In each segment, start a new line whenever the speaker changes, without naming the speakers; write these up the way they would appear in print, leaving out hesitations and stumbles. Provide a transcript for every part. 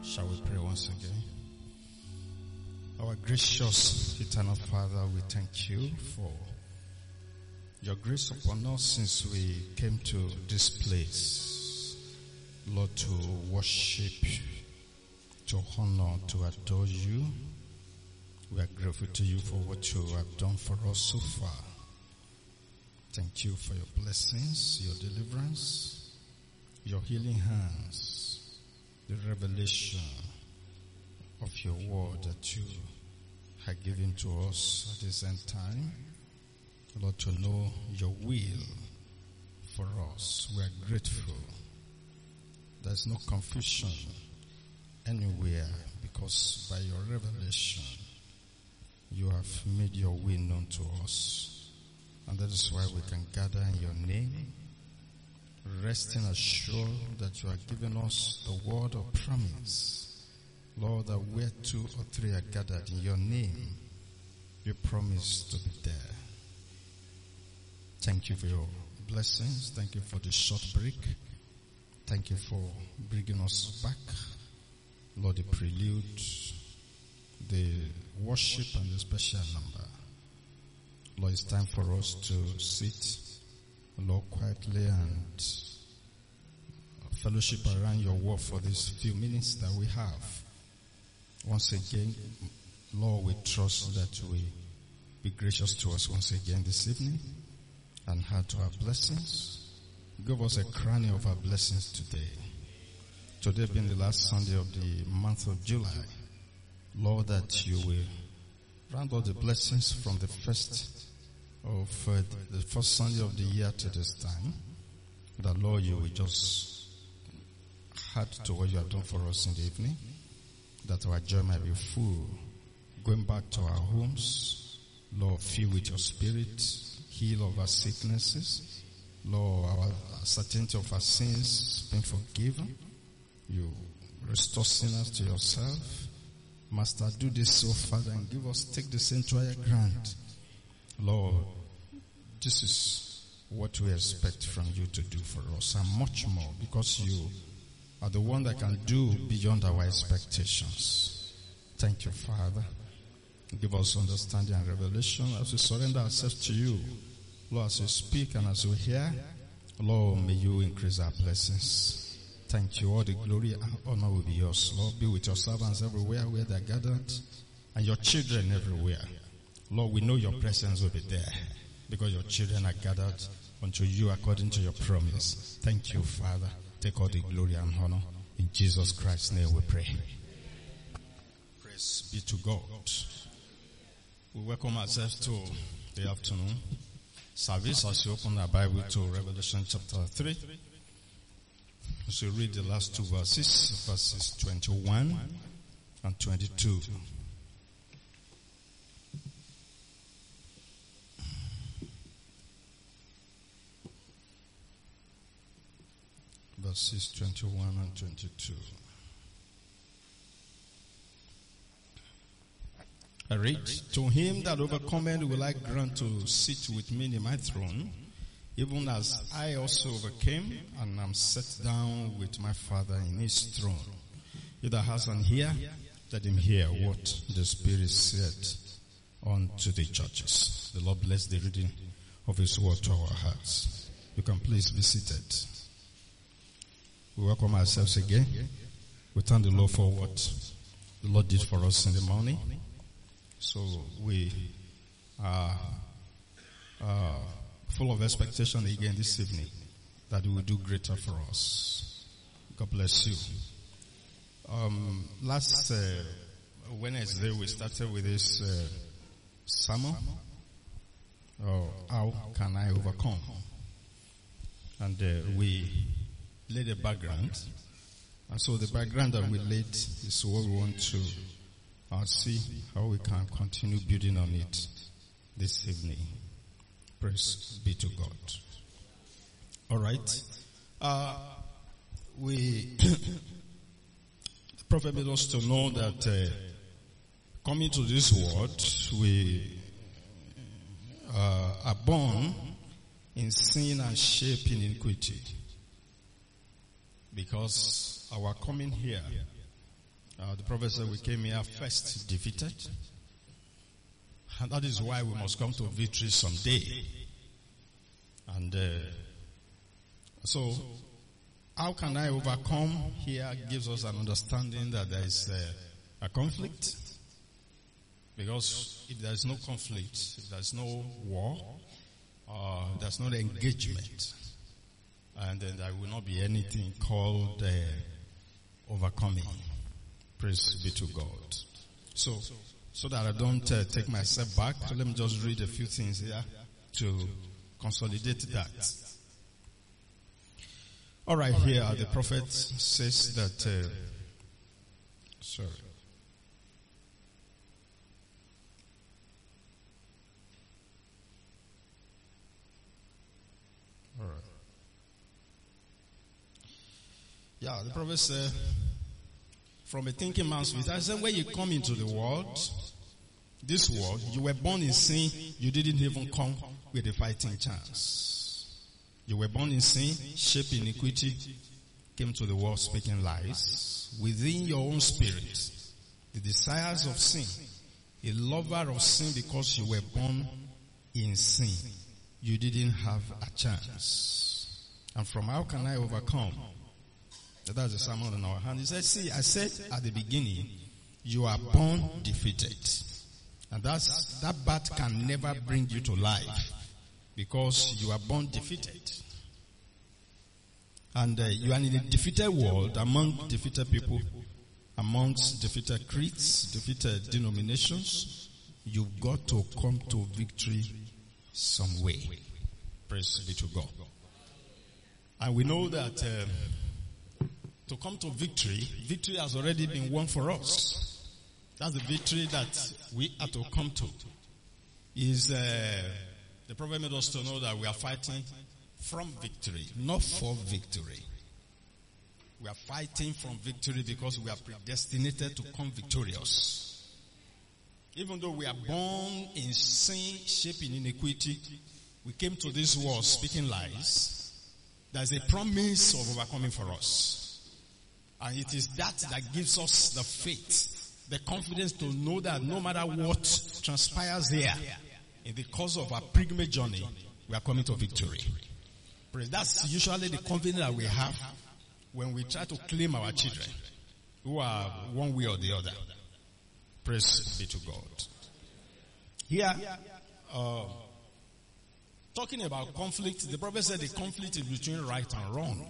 Shall we pray once again? Our gracious eternal Father, we thank you for your grace upon us since we came to this place, Lord, to worship, to honor, to adore you. We are grateful to you for what you have done for us so far. Thank you for your blessings, your deliverance, your healing hands, the revelation of your word that you have given to us at this end time. Lord, to know your will for us. We are grateful. There's no confusion anywhere because by your revelation, you have made your will known to us. And that is why we can gather in your name, resting assured that you are giving us the word of promise. Lord, that where 2 or 3 are gathered in your name, you promise to be there. Thank you for your blessings. Thank you for the short break. Thank you for bringing us back. Lord, the prelude, the worship and the special number. Lord, it's time for us to sit, Lord, quietly and fellowship around your word for these few minutes that we have. Once again, Lord, we trust that we be gracious to us once again this evening and add to our blessings. Give us a crowning of our blessings today. Today being the last Sunday of the month of July. Lord, that you will round all the blessings from the first Sunday of the year to this time. That, Lord, you will just add to what you have done for us in the evening. That our joy might be full. Going back to our homes, Lord, fill with your spirit, heal of our sicknesses. Lord, our certainty of our sins being forgiven. You restore sinners to yourself. Master, do this so, Father, and take this into higher ground. Lord, this is what we expect from you to do for us, and much more, because you are the one that can do beyond our expectations. Thank you, Father. Give us understanding and revelation as we surrender ourselves to you. Lord, as we speak and as we hear, Lord, may you increase our blessings. Thank you. All the glory and honor will be yours. Lord, be with your servants everywhere where they are gathered and your children everywhere. Lord, we know your presence will be there because your children are gathered unto you according to your promise. Thank you, Father. Take all the glory and honor. In Jesus Christ's name we pray. Praise be to God. We welcome ourselves to the afternoon service as we open our Bible to Revelation chapter 3. So we read the last 2 verses 21 and 22. Verses 21 and 22. I read, to him that overcometh will I grant to sit with me in my throne, even as I also overcame and am set down with my Father in his throne. He that has an ear, let him hear what the Spirit said unto the churches. The Lord bless the reading of his word to our hearts. You can please be seated. We welcome ourselves again. We thank the Lord for what the Lord did for us in the morning. So we are full of expectation again this evening that He will do greater for us. God bless you. Last Wednesday we started with this sermon. How can I overcome? And we laid a background. And so the background that we laid is what we want to see how we can continue building on it this evening. Praise be to God. All right. The prophet made us to know that coming to this world, we are born in sin and shaped in iniquity. Because our coming here The prophet said we came here first defeated. And that is why we must come to victory someday. And so, how can I overcome? Here gives us an understanding that there is a conflict. Because if there is no conflict, if there is no war, there's no engagement, and then there will not be anything called overcoming. Praise be to God. So that I don't take myself back, let me just read a few things here to consolidate that. All right, here the prophet says that. Sorry. All right. Yeah, the prophet said, from a thinking man's feet, I said, when you come into the world, this world, you were born in sin, you didn't even come with a fighting chance. You were born in sin, shaped in iniquity, came to the world speaking lies. Within your own spirit, the desires of sin, a lover of sin because you were born in sin. You didn't have a chance. And from how can I overcome? That's the sermon in our hand. He said, see, I said at the beginning, you are born defeated. And that bat can never bring you to life because you are born defeated. And you are in a defeated world among defeated people, amongst defeated creeds, defeated denominations. You've got to come to victory some way. Praise be to God. And we know that to come to victory has already been won for us. That's the victory that we have to come to. The prophet made us to know that we are fighting from victory, not for victory. We are fighting from victory because we are predestinated to come victorious. Even though we are born in sin, shaped in iniquity, we came to this world speaking lies. There's a promise of overcoming for us. And it is that gives us the faith, the confidence to know that no matter what transpires here, in the course of our pilgrimage journey, we are coming to victory. That's usually the confidence that we have when we try to claim our children, who are one way or the other. Praise be to God. Here, talking about conflict, the prophet said the conflict is between right and wrong.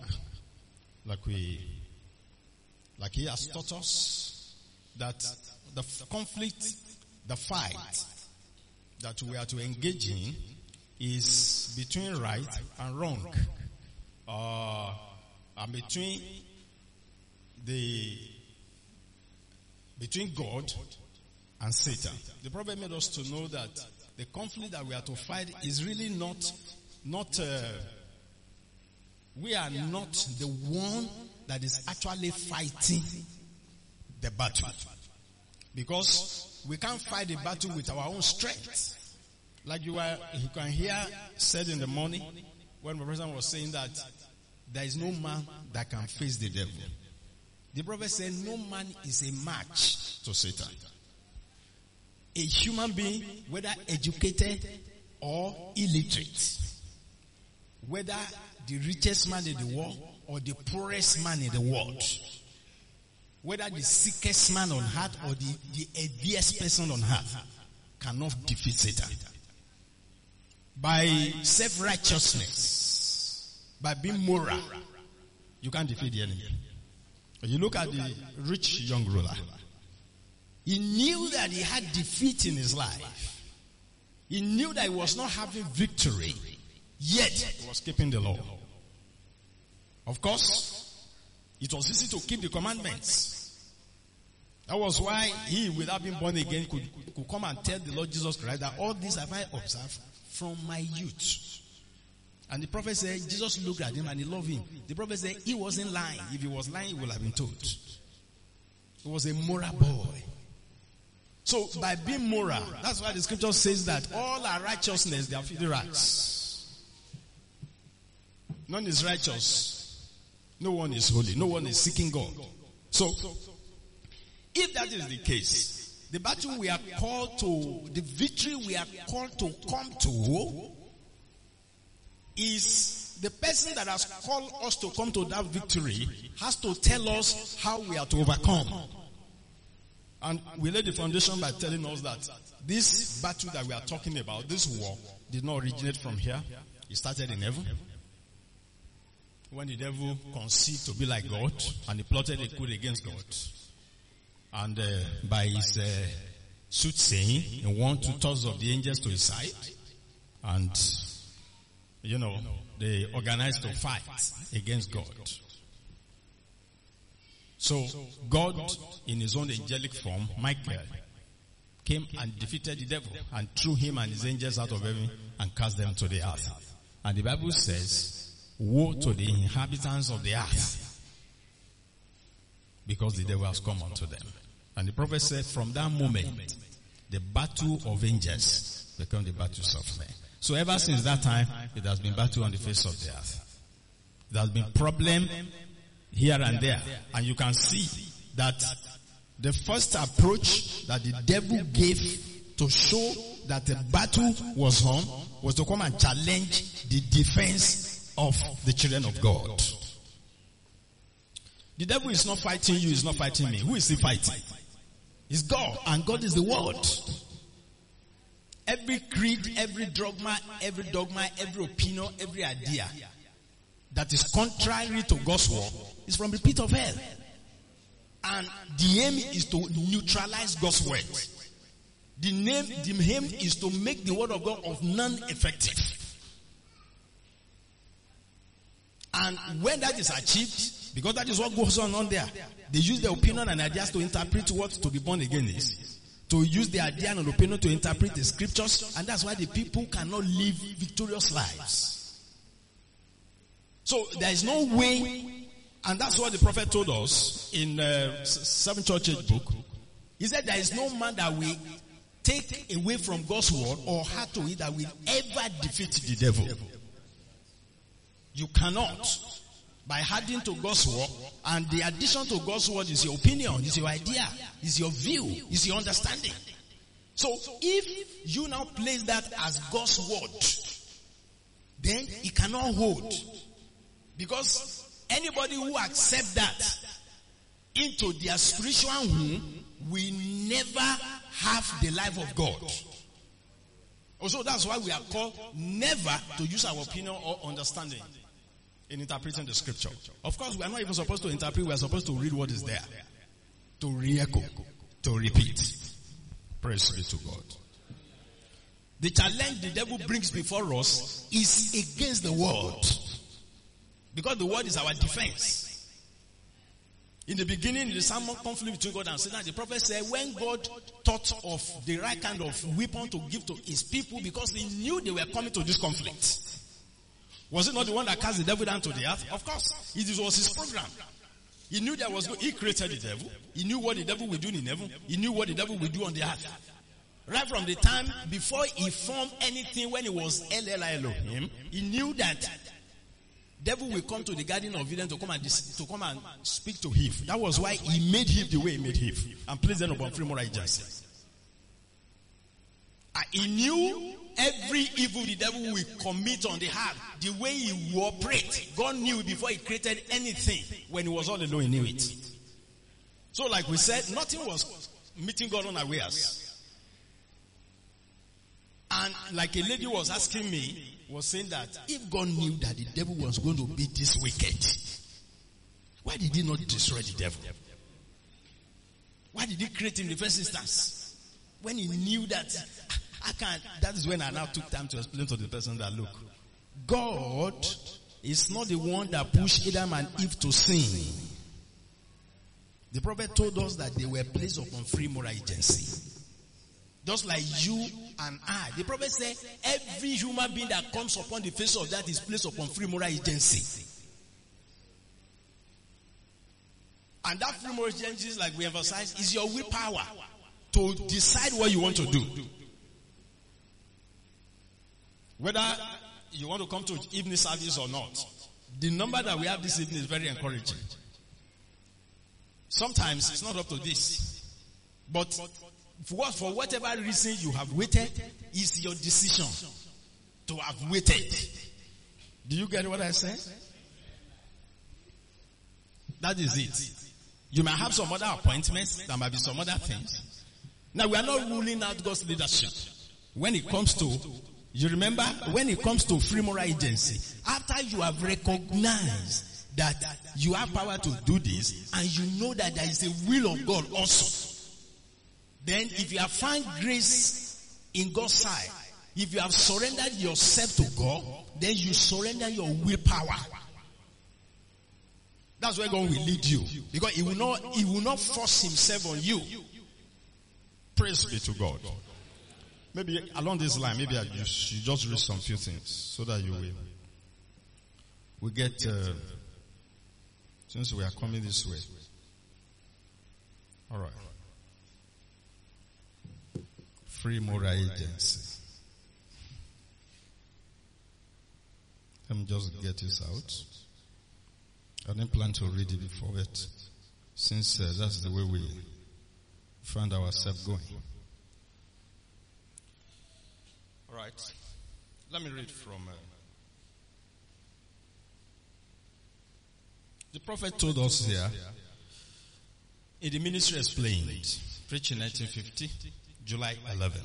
Like he has taught us that the conflict, the fight that we are to engage in is between right and wrong. And between God and Satan. The prophet made us to know that the conflict that we are to fight is really not we are not the one that is actually fighting the battle. Because we can't fight the battle with our own strength. Like you can hear said in the morning when the president was saying that there is no man that can face the devil. The prophet said no man is a match to Satan. A human being, whether educated or illiterate, whether the richest man in the world or the poorest man in the world, whether the sickest man on earth or the heaviest person on earth, cannot defeat Satan. By self-righteousness, by being moral, you can't defeat the enemy. You look at the rich young ruler. He knew that he had defeat in his life. He knew that he was not having victory, yet he was keeping the law. Of course, it was easy to keep the commandments. That was why he, without being born again, could come and tell the Lord Jesus Christ that all this have I observed from my youth. And the prophet said, Jesus looked at him and he loved him. The prophet said he wasn't lying. If he was lying, he would have been told. He was a moral boy. So by being moral, that's why the scripture says that all our righteousness, they are filthy rags. None is righteous. No one is holy. No one is seeking God. So If that is the case, the battle we are called to, the victory we are called to come to, is the person that has called us to come to that victory has to tell us how we are to overcome. And we laid the foundation by telling us that this battle that we are talking about, this war, did not originate from here. It started in heaven. When the devil conceived to be like God, and he plotted a coup against God. And by his soothsaying, he won 2/3 of the angels to his side. And, they organized to fight against God. So, God, in his own angelic form, Michael, came and defeated the devil and threw him and his angels out of heaven and cast them to the earth. And the Bible says, woe to the inhabitants of the earth, because the devil has come unto them. And the prophet said, from that moment, the battle of angels became the battles of men. So ever since that time, it has been battle on the face of the earth. There has been problem here and there. And you can see that the first approach that the devil gave to show that the battle was on was to come and challenge the defense of the children of God. The devil is not fighting you, he's not fighting me. Who is he fighting? It's God, and God is the word. Every creed, every dogma, every opinion, every idea that is contrary to God's word is from the pit of hell. And the aim is to neutralize God's word. The aim is to make the word of God of non-effective. And when that is achieved, because that is what goes on there, they use their opinion and ideas to interpret what to be born again is. To use the idea and opinion to interpret the scriptures, and that's why the people cannot live victorious lives. So there is no way, and that's what the prophet told us in 7 Church Age book. He said there is no man that will take away from God's word or add to it that will ever defeat the devil. You cannot. By adding to God's word, and the addition to God's word is your opinion, is your idea, is your view, is your understanding. So if you now place that as God's word, then it cannot hold. Because anybody who accepts that into their spiritual home will never have the life of God. Also, that's why we are called never to use our opinion or understanding in interpreting the scripture. Of course, we are not even supposed to interpret, we are supposed to read what is there. To re-echo, to repeat. Praise be to God. The challenge the devil brings before us is against the word. Because the word is our defense. In the beginning, in the sermon conflict between God and Satan, the prophet said when God thought of the right kind of weapon to give to his people, because he knew they were coming to this conflict. Was it not the one that cast the devil down to the earth? Of course. It was his program. He knew there was good. He created the devil. He knew what the devil would do in heaven. He knew what the devil would do on the earth. Right from the time before he formed anything, when he was Elohim, he knew that devil will come to the Garden of Eden to come and speak to Eve. That was why he made Eve the way he made Eve and placed them upon free moral agency. He knew every evil the devil will commit on the earth, the way he will operate. God knew before he created anything. When he was all alone, he knew it. So like we said, nothing was meeting God unawares. And like a lady was asking me, was saying that if God knew that the devil was going to be this wicked, why did he not destroy the devil? Why did he create him in the first instance? When he knew that, I can't, that is when I now took time to explain to the person that, look, God is not the one that pushed Adam and Eve to sin. The prophet told us that they were placed upon free moral agency. Just like you and I. The prophet said every human being that comes upon the face of that is placed upon free moral agency. And that free moral agency, like we emphasize, is your willpower to decide what you want to do. Whether you want to come to evening service or not. The number that we have this evening is very encouraging. Sometimes it's not up to this. But for whatever reason you have waited, is your decision to have waited. Do you get what I say? That is it. You might have some other appointments. There might be some other things. Now, we are not ruling out God's leadership. When it comes to, you remember, when it comes to free moral agency, after you have recognized that you have power to do this, and you know that there is a will of God also, then if you have found grace in God's side, if you have surrendered yourself to God, then you surrender your willpower. That's where God will lead you. Because He will not force Himself on you. Praise be to God. Maybe along this line, maybe I should just read some few things so that you will get, since we are coming this way. Alright. Free moral agency. Let me just get this out. I didn't plan to read it before, but since that's the way we find ourselves going. All right. Let me read from... the prophet told us here, in the ministry explained, preached in 1950, July 11.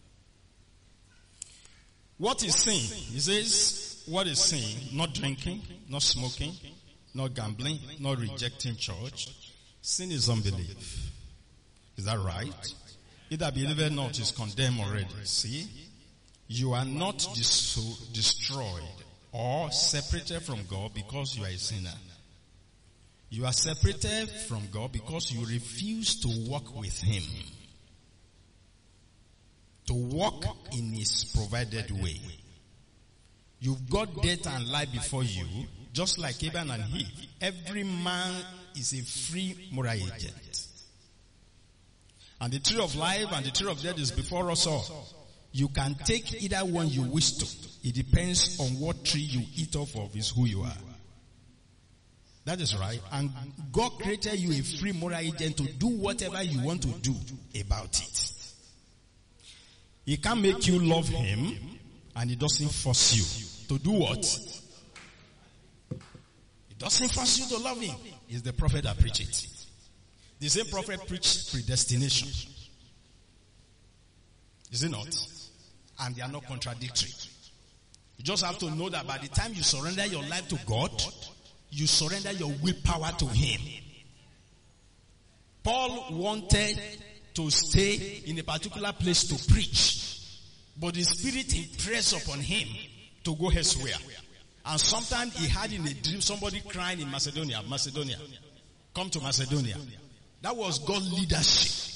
What is sin? He says, what is sin? Not drinking, not smoking, not gambling, not rejecting church. Sin is unbelief. Is that right? Either believe or not is condemned already. See? You are not destroyed or separated from God because you are a sinner. You are separated from God because you refuse to walk with Him. To walk in His provided way. You've got death and life before you, just like Abraham and Eve. Every man is a free moral agent. And the tree of life and the tree of death is before us all. You can take either one you wish to. It depends on what tree you eat off of is who you are. That is right. And God created you a free moral agent to do whatever you want to do about it. He can't make you love Him, and He doesn't force you to do what? He doesn't force you to love Him. It's the prophet that preached it. The same prophet preached predestination. Is it not? And they are not contradictory. You just have to know that by the time you surrender your life to God, you surrender your willpower to Him. Paul wanted to stay in a particular place to preach, but the Spirit impressed upon him to go elsewhere. And sometimes he had in a dream somebody crying in Macedonia. Come to Macedonia. That was God's leadership.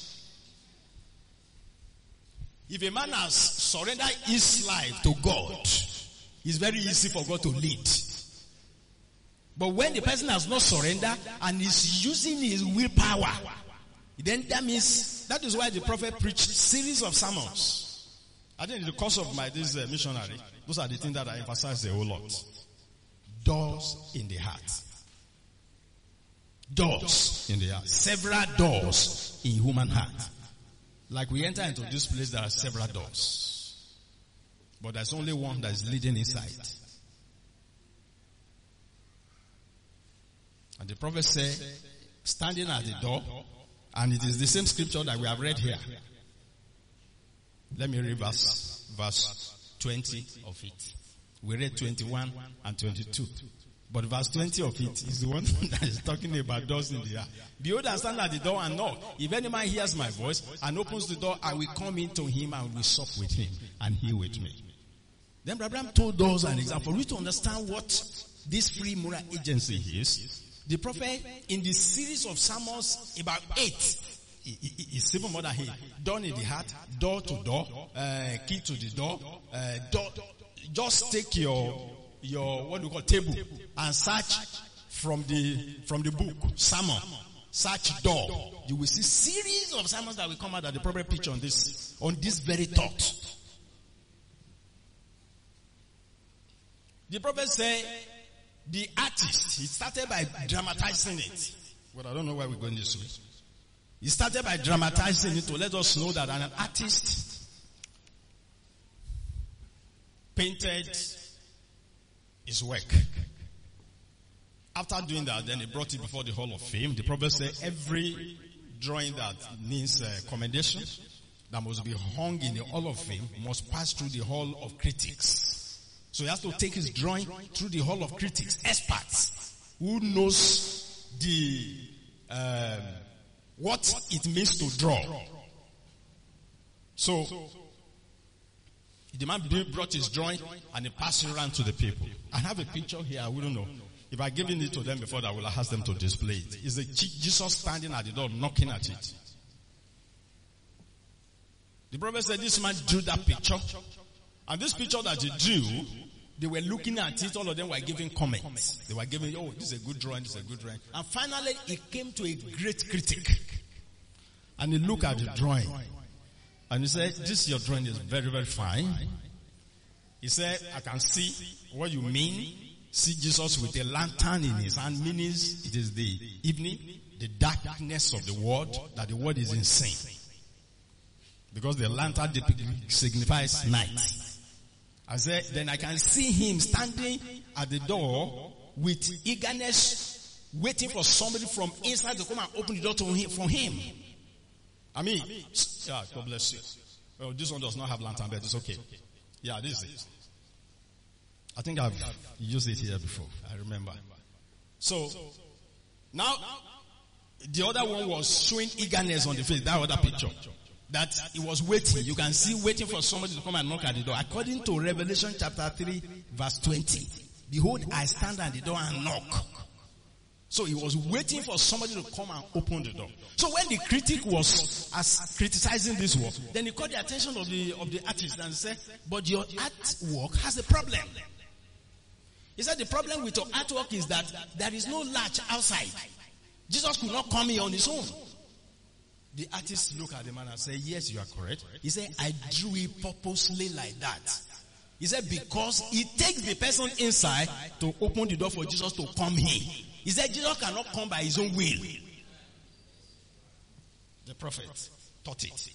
If a man has surrendered his life to God, it's very easy for God to lead. But when the person has not surrendered and is using his willpower, then that is why the prophet preached series of sermons. I think in the course of this missionary, those are the things that I emphasize a whole lot. Doors in the heart. Doors in the heart. Several doors in human heart. Like we enter into this place, there are several doors. But there's only one that is leading inside. And the prophet said, standing at the door, and it is the same scripture that we have read here. Let me read verse 20 of it. We read 21 and 22. But verse 20 of it is the one that is talking about doors in the heart. Behold, I stand at the door and knock. If any man hears my voice and opens the door, I will come into him and will sup with him, and he with me. Then Abraham told us an example. For you to understand what this free moral agency is, the prophet, in the series of sermons, about 8, it's even more than 8. Door in the heart, door to door, key to the door, door. Just take your what we call table and search from the book sermon. Search door. You will see series of sermons that will come out that the prophet preach on this very thought. The prophet said, the artist, he started by dramatizing it. But I don't know why we're going this way. He started by dramatizing it to let us know that an artist painted his work. After doing that, then he brought it before the Hall of Fame. The prophet said every drawing that needs commendation, that must be hung in the Hall of Fame, must pass through the Hall of Critics. So he has to take his drawing through the Hall of Critics, experts who knows the what it means to draw. So the man brought his drawing and he passed it around to the people. I have a picture here, I wouldn't know. If I given it to them before, I will ask them to display it. It's Jesus standing at the door, knocking at it. The prophet said this man drew that picture. And this picture that he drew, they were looking at it, all of them were giving comments. They were giving, oh, this is a good drawing, this is a good drawing. And finally, it came to a great critic. And he looked at the drawing. And he said, this your drawing is very, very fine. He said, I can see what you mean. See Jesus with a lantern in his hand, meaning it is the evening, the darkness of the world, that the world is insane. Because the lantern signifies night. I said, then I can see him standing at the door with eagerness, waiting for somebody from inside to come and open the door to him, for him. I mean, yeah, God bless you. Well, this one does not have lantern, but it's okay. Yeah, this is it. I think I've used it here before. I remember. So, now, the other one was showing eagerness on the face. That other picture. That he was waiting. You can see waiting for somebody to come and knock at the door. According to Revelation chapter 3, verse 20. Behold, I stand at the door and knock. So he was waiting for somebody to come and open the door. So when the critic was criticizing this work, then he caught the attention of the artist and said, but your artwork has a problem. He said the problem with your artwork is that there is no latch outside. Jesus could not come here on his own. The artist looked at the man and said, yes, you are correct. He said, I drew it purposely like that. He said, because it takes the person inside to open the door for Jesus to come in. He said, Jesus cannot come by his own will. The prophet taught it.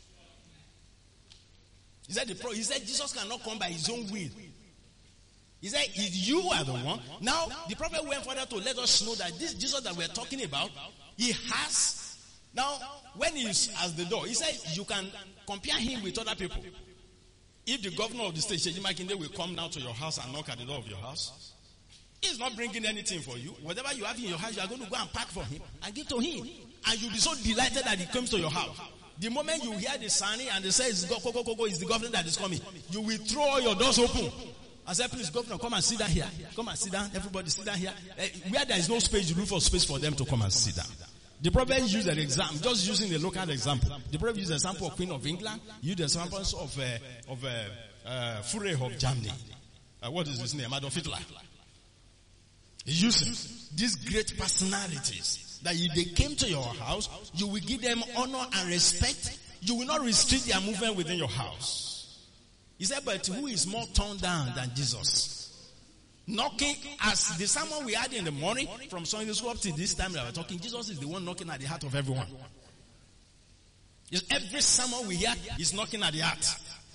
He said, Jesus cannot come by his own will. He said, if you are the one. Now, the prophet went further to let us know that this Jesus that we're talking about, he has. Now, when he's at the door, he said, you can compare him with other people. If the governor of the state, Seyi Makinde, will come down to your house and knock at the door of your house, he's not bringing anything for you. Whatever you have in your house, you are going to go and pack for him and give to him. And you'll be so delighted that he comes to your house. The moment you hear the sounding and they say, it's the governor that is coming, you will throw all your doors open. I said, please, governor, come and sit down here. Come and sit down. Everybody sit down here. Where there is no space, you look for space for them to come and sit down. The prophet used an example, just using the local example. The prophet used an example of Queen of England. Used examples of Fure of Germany. What is his name? Adolf Hitler. He used these great personalities that if they came to your house, you will give them honor and respect. You will not restrict their movement within your house. He said, but who is more torn down than Jesus? Knocking, as the sermon we had in the morning, from Sunday school up to this time that we're talking, Jesus is the one knocking at the heart of everyone. Every sermon we hear is knocking at the heart.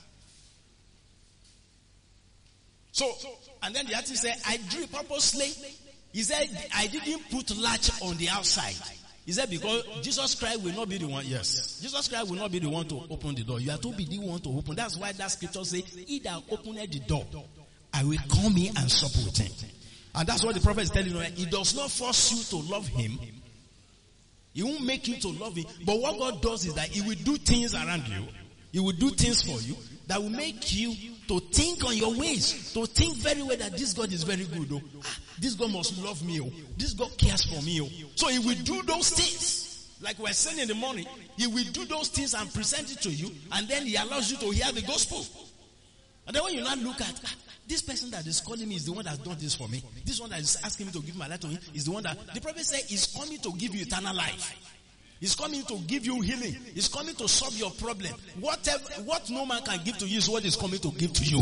So, and then the artist said, I drew it purposely. He said, I didn't put latch on the outside. He said, because Jesus Christ will not be the one. Yes. Jesus Christ will not be the one to open the door. You are to be the one to open. That's why that scripture says, he that opened the door, I will come in and sup with him. And that's what the prophet is telling you. He does not force you to love him. He won't make you to love him. But what God does is that he will do things around you. He will do things for you that will make you to think on your ways. To think very well that this God is very good. Oh. This God must love me. Oh. This God cares for me. Oh. So he will do those things. Like we're saying in the morning, he will do those things and present it to you. And then he allows you to hear the gospel. And then when you now look at, this person that is calling me is the one that has done this for me. This one that is asking me to give my life to him is the one that, the prophet said, is coming to give you eternal life. He's coming to give you healing. He's coming to solve your problem. What no man can give to you is what he's coming to give to you.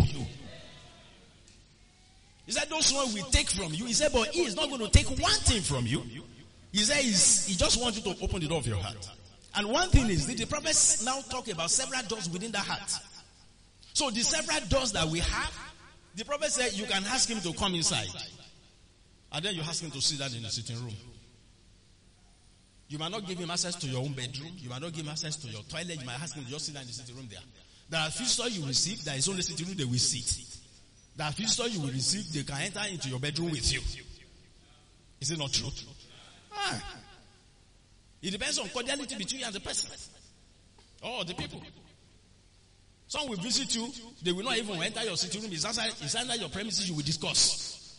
He said, those ones will take from you. He said, but he is not going to take one thing from you. He said, he just wants you to open the door of your heart.
And one thing is, the prophets now talk about several doors within the heart. So the several doors that we have, the prophet said you can ask him to come inside. And then you ask him to sit down in the sitting room. You might not give him access to your own bedroom. You might not give him access to your toilet. You might ask him to just sit down in the sitting room there. There are visitors you receive, there is only sitting room they will sit. There are visitors you will receive, they can enter into your bedroom with you. Is it not true? It depends on cordiality between you and the person. Or the people. Some will visit you, they will not even enter your sitting room. It's under your premises, you will discuss.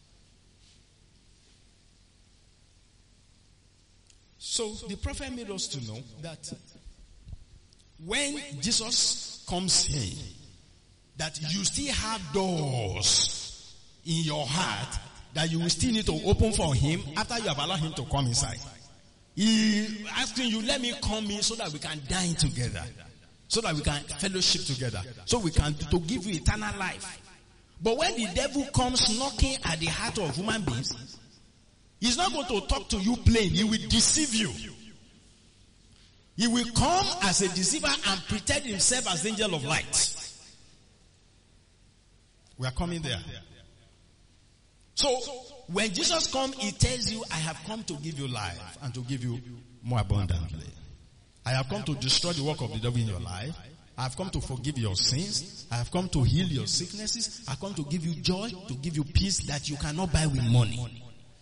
So the prophet made us to know that when Jesus comes in, that you still have doors in your heart that you will still need to open for him after you have allowed him to come inside. He asking you, let me come in so that we can dine together. So that we can fellowship together. So we can to give you eternal life. But when the devil comes knocking at the heart of human beings, he's not going to talk to you plain. He will deceive you. He will come as a deceiver and pretend himself as the angel of light. We are coming there. So, when Jesus comes, he tells you, I have come to give you life and to give you more abundantly. I have come to destroy the work of the devil in your life. I have come to forgive your sins. I have come to heal your sicknesses. I have come to give you joy, to give you peace that you cannot buy with money.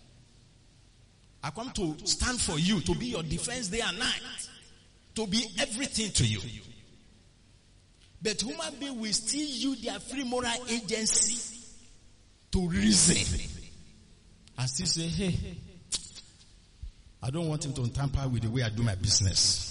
I come to stand for you, to be your defense day and night, to be everything to you. But human beings will still use their free moral agency to reason and still say, hey, I don't want him to tamper with the way I do my business.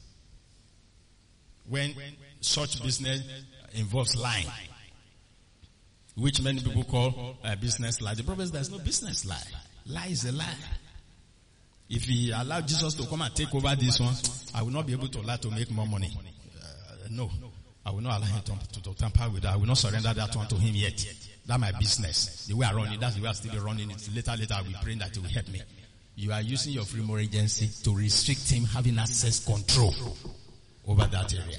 When such business involves lying, which many people call a business lie. The problem is there's no business lie. Lie is a lie. If he allowed Jesus to come and take over this one, I will not be able to lie to make more money. No. I will not allow him to tamper with that. I will not surrender that one to him yet. That's my business. The way I run it, that's the way I still be running it. Later, I will pray that it will help me. You are using your free moral agency to restrict him having access control over that area.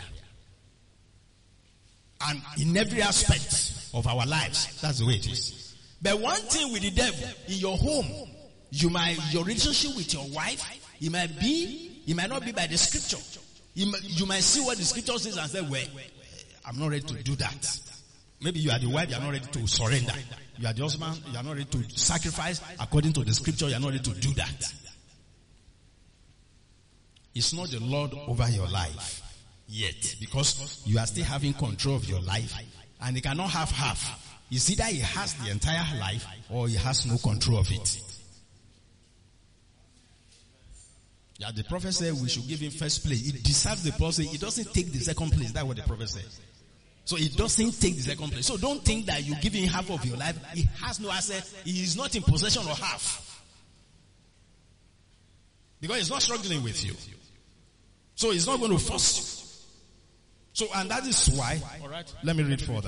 And in every aspect of our lives, that's the way it is. But one thing with the devil, in your home, your relationship with your wife, it might not be by the scripture. You might see what the scripture says and say, well, I'm not ready to do that. Maybe you are the wife, you are not ready to surrender. You are the husband, you are not ready to sacrifice according to the scripture, you are not ready to do that. It's not the Lord over your life yet, because you are still having control of your life, and he cannot have half. It's either he has the entire life or he has no control of it. Yeah, the prophet said we should give him first place. It deserves the place. It doesn't take the second place. That's what the prophet said. So it doesn't take the second place. So don't think that you give him half of your life. He has no access. He is not in possession of half. Because he's not struggling with you. So he's not going to force you. So, and that is why, alright, let me read further.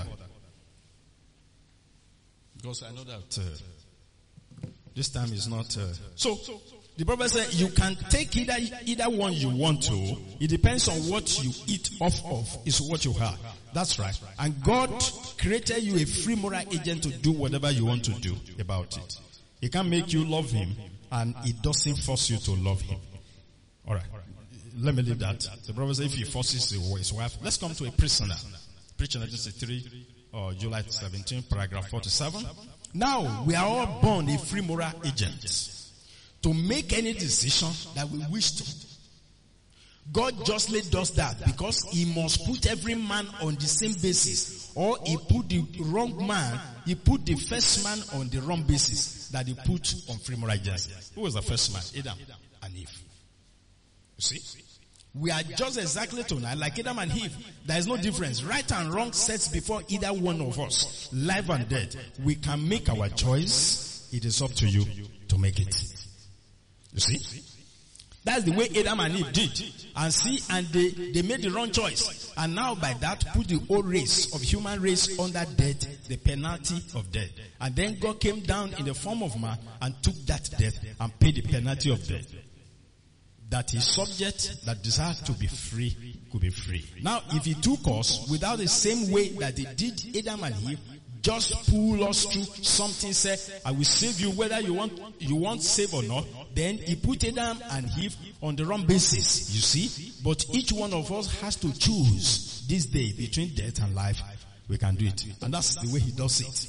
Because I know that this time is not, so the prophet said you can take either one you want to. It depends on what you eat off of is what you have. That's right. And God created you a free moral agent to do whatever you want to do about it. He can make you love him, and it doesn't force you to love him. Alright. Let me leave that. The prophet said if he forces his wife, let's come to a prisoner. Preaching 1963, July 17, paragraph 47. Now, we are all born a free moral agent to make any decision that we wish to. God justly does that because he must put every man on the same basis, or he put the first man on the wrong basis that he put on free moral agency. Who was the first man? Adam and Eve. You see? We are just exactly tonight like Adam and Eve. There is no difference. Right and wrong sets before either one of us. Life and death. We can make our choice. It is up to you to make it. You see? That's the way Adam and Eve did. And they made the wrong choice. And now by that, put the whole race of human race under death, the penalty of death. And then God came down in the form of man and took that death and paid the penalty of death. that his subject that desired to be free could be free. Now, if he took us without the same way that he did Adam and Eve, just pull us through something, say, I will save you whether you want save or not, then he put Adam and Eve on the wrong basis, you see. But each one of us has to choose this day between death and life. We can do it. And that's the way he does it.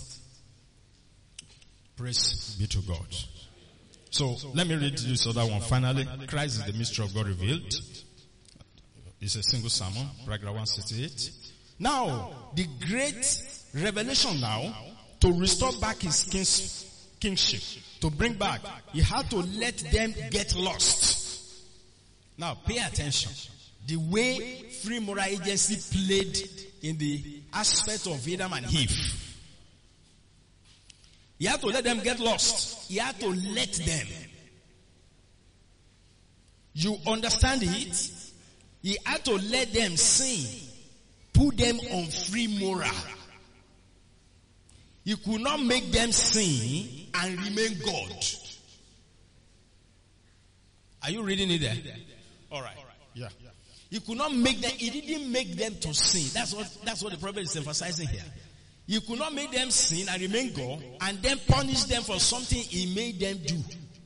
Praise be to God. So, let me read this other one. Finally, Christ is the mystery of God revealed. It's a single sermon, paragraph 168. Now, the great revelation now, to restore back his kingship, to bring back, he had to let them get lost. Now, pay attention. The way free moral agency played in the aspect of Adam and Eve. He had to let them get lost. He had to let them. You understand it? He had to let them sin. Put them on free moral. He could not make them sin and remain God. Are you reading it there? Alright.
Yeah.
He could not make them, he didn't make them to sin. That's what the prophet is emphasizing here. You could not make them sin and remain God and then punish them for something he made them do.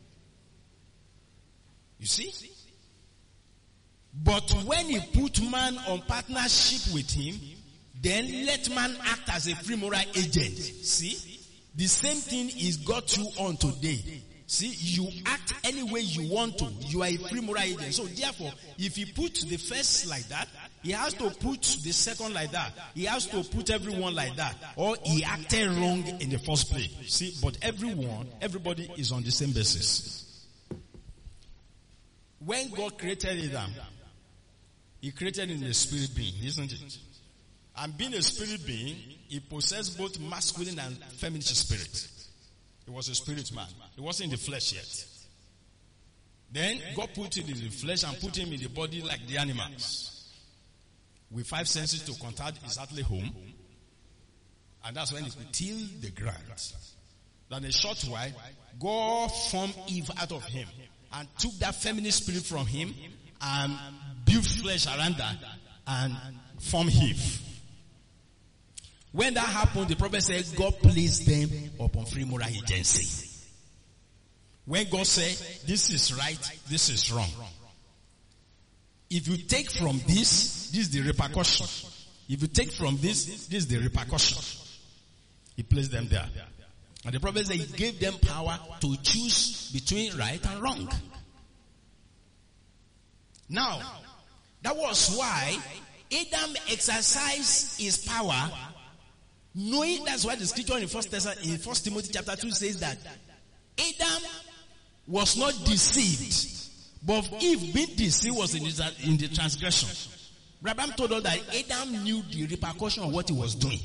You see? But when he put man on partnership with him, then let man act as a free moral agent. See? The same thing is got you on today. See, you act any way you want to. You are a free moral agent. So therefore, if he put the first like that, he has to put the second like that. He has to put everyone like that. Or he acted wrong in the first place. See, but everybody is on the same basis. When God created Adam, he created in a spirit being, isn't it? And being a spirit being, he possessed both masculine and feminine spirit. He was a spirit man. He wasn't in the flesh yet. Then God put him in the flesh and put him in the body like the animals. With 5 senses to contact his earthly home. And that's when he could till the ground. Then a short while, God formed Eve out of him. And took that feminine spirit from him. And built flesh around that. And formed Eve. When that happened, the prophet said, God placed them upon free moral agency. When God said, this is right, this is wrong. If you take from this is the repercussion. If you take from this is the repercussion. He placed them there. And the prophet said he gave them power to choose between right and wrong. Now, that was why Adam exercised his power, knowing that's why the scripture in 1 Timothy chapter 2 says that Adam was not deceived, but Eve being deceived was in the transgression. Abraham told us that Adam knew the repercussion of what he was doing.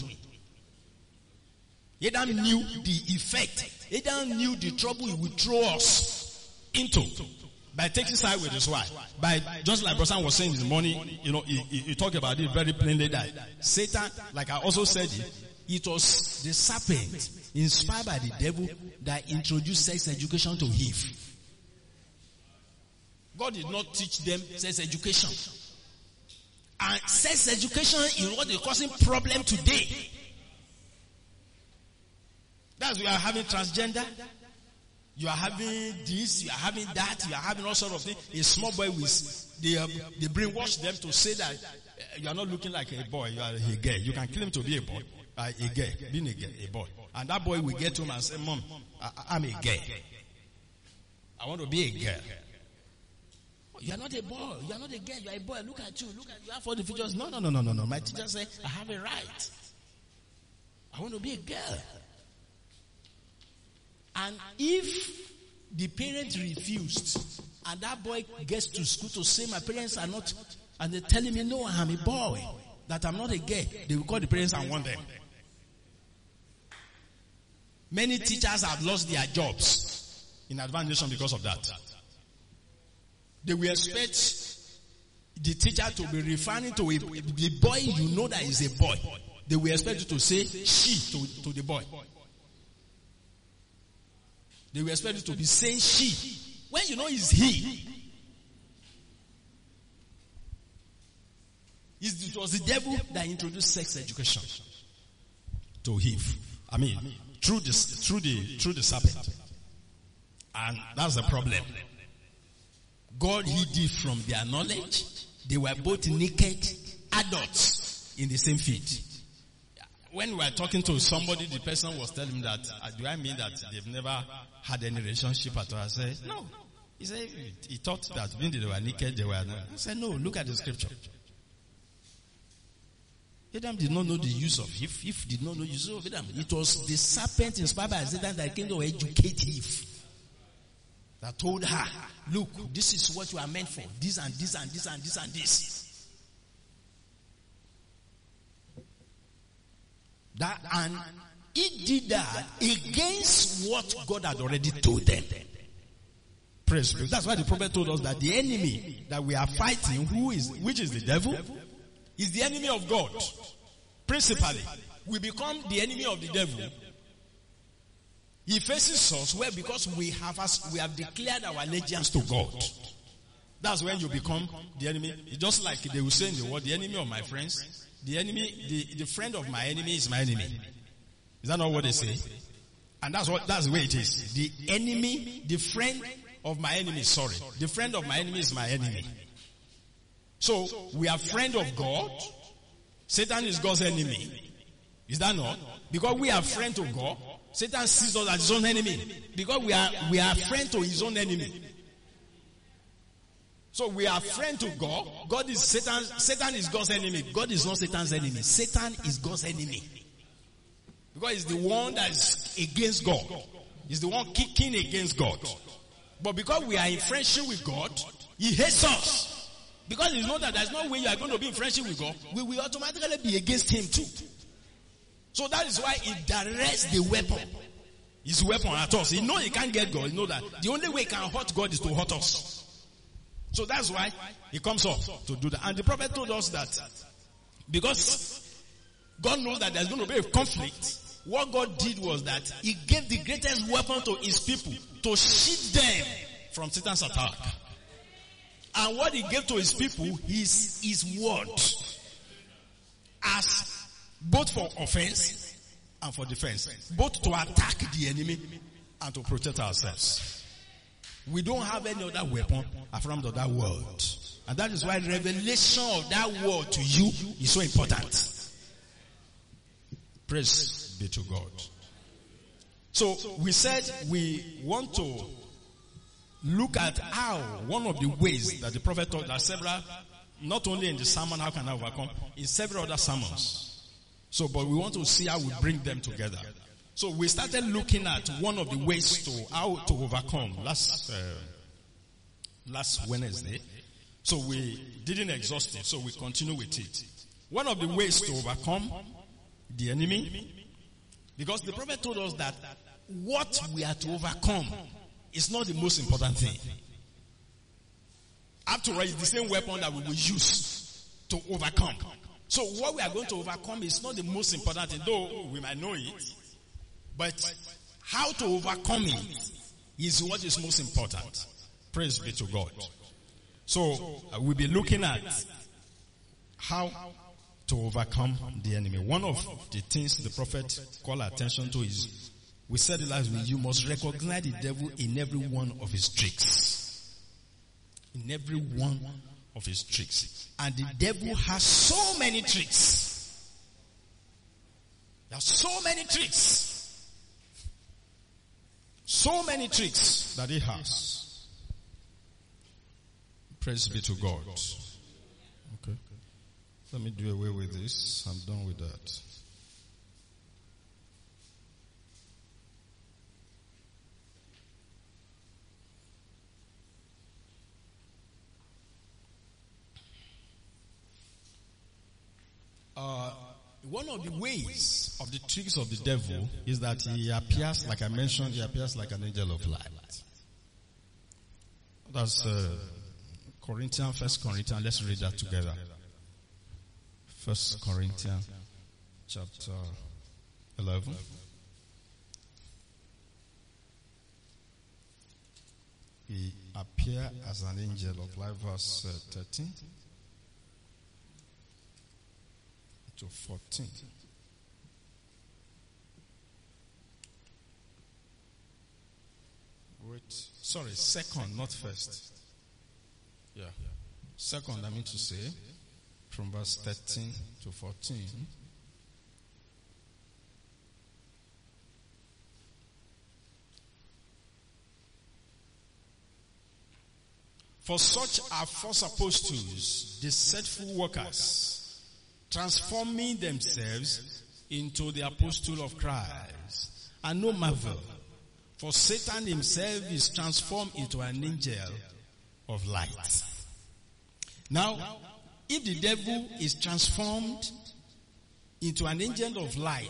Adam knew the effect. Adam knew the trouble he would throw us into by taking side with his wife. By, just like Brother was saying this morning, he talked about it very plainly that Satan, like I also said it was the serpent inspired by the devil that introduced sex education to Eve. God did not teach them sex education. And sex education is what is causing problem today. That's why you are having transgender. You are having this, you are having that, you are having all sort of things. A small boy they brainwash them to say that you are not looking like a boy, you are a girl. You can claim to be a boy, a girl, being a boy. And that boy will get home and say, Mom, I'm a girl. I want to be a girl. You are not a boy, you are not a girl, you are a boy. Look at you have all the features. No. My teacher said, I have a right. I want to be a girl. And if the parents refused, and that boy gets to school to say, my parents are not, and they tell him, no, I'm a boy, that I'm not a girl, they will call the parents and warn them. Many teachers have lost their jobs in Advanced Nation because of that. They will expect the teacher to be referring to the boy you know that is a boy. They will expect you to say she to the boy. They will expect you to be saying she when you know it's he. It was the devil that introduced sex education to Eve. I mean, through the serpent. And that's the problem. God hid it from their knowledge. They were both naked adults in the same field. When we were talking to somebody, the person was telling me that, do I mean that they've never had any relationship at all? I said, no. He said, he thought that when they were naked, they were not. I said, no, look at the scripture. Adam did not know the use of Eve. Eve did not know the use of Adam. It was the serpent inspired by Satan that came to educate Eve. That told her, look, this is what you are meant for. This and this and this and this and this. That, and it did that against what God had already told them. Praise God. That's why the prophet told us that the enemy that we are fighting, which is the devil, is the enemy of God. Principally, we become the enemy of the devil. He faces us well because we have declared our allegiance to God. That's when you become the enemy. It's just like they will say in the word, the enemy of my friends, the friend of my enemy is my enemy. Is that not what they say? And that's the way it is. The enemy, the friend of my enemy, the friend of my enemy is my enemy. So, we are friend of God. Satan is God's enemy. Is that not? Because we are friend to God, Satan sees us as his own enemy. Because we are friend to his own enemy. So we are friend to God. God is Satan is God's enemy. God is not Satan's enemy. Satan is God's enemy. Because he's the one that is against God. He's the one kicking against God. But because we are in friendship with God, he hates us. Because he knows that there's no way you are going to be in friendship with God, we will automatically be against him too. So that is why he directs the weapon. His weapon at us. He knows he can't get God. He knows that the only way he can hurt God is to hurt us. So that's why he comes up to do that. And the prophet told us that because God knows that there's going to be a conflict, what God did was that he gave the greatest weapon to his people to shield them from Satan's attack. And what he gave to his people is his word as both for offense and for defense. Both to attack the enemy and to protect ourselves. We don't have any other weapon apart from that word. And that is why revelation of that word to you is so important. Praise be to God. So we said we want to look at how one of the ways that the prophet taught, there are several, not only in the sermon, how can I overcome, in several other sermons. So, but we want to see how we bring them together. So we started looking at one of the ways to how to overcome last Wednesday. So we didn't exhaust it, so we continue with it. One of the ways to overcome the enemy, because the prophet told us that what we are to overcome is not the most important thing. After all, it's the same weapon that we will use to overcome. So what we are going to overcome is not the most important thing, though we might know it. But how to overcome it is what is most important. Praise be to God. So we'll be looking at how to overcome the enemy. One of the things the prophet called attention to is, we said it last week, you must recognize the devil in every one of his tricks. In every one of his tricks. And the devil has so many tricks. There are so many tricks. So many tricks that he has. Praise be to God. Okay. Let me do away with this. I'm done with that. One of the ways of the tricks of the devil is that he appears, like I mentioned, he appears like an angel of light. That's Corinthians, 1 Corinthians. Let's read that together. 1 Corinthians chapter 11. He appeared as an angel of light, verse 13. to 14. Wait, sorry, second, not first. Yeah. Second, I mean to say, from verse 13 to 14. For such are false apostles, deceitful workers, transforming themselves into the apostle of Christ. And no marvel, for Satan himself is transformed into an angel of light. Now, if the devil is transformed into an angel of light,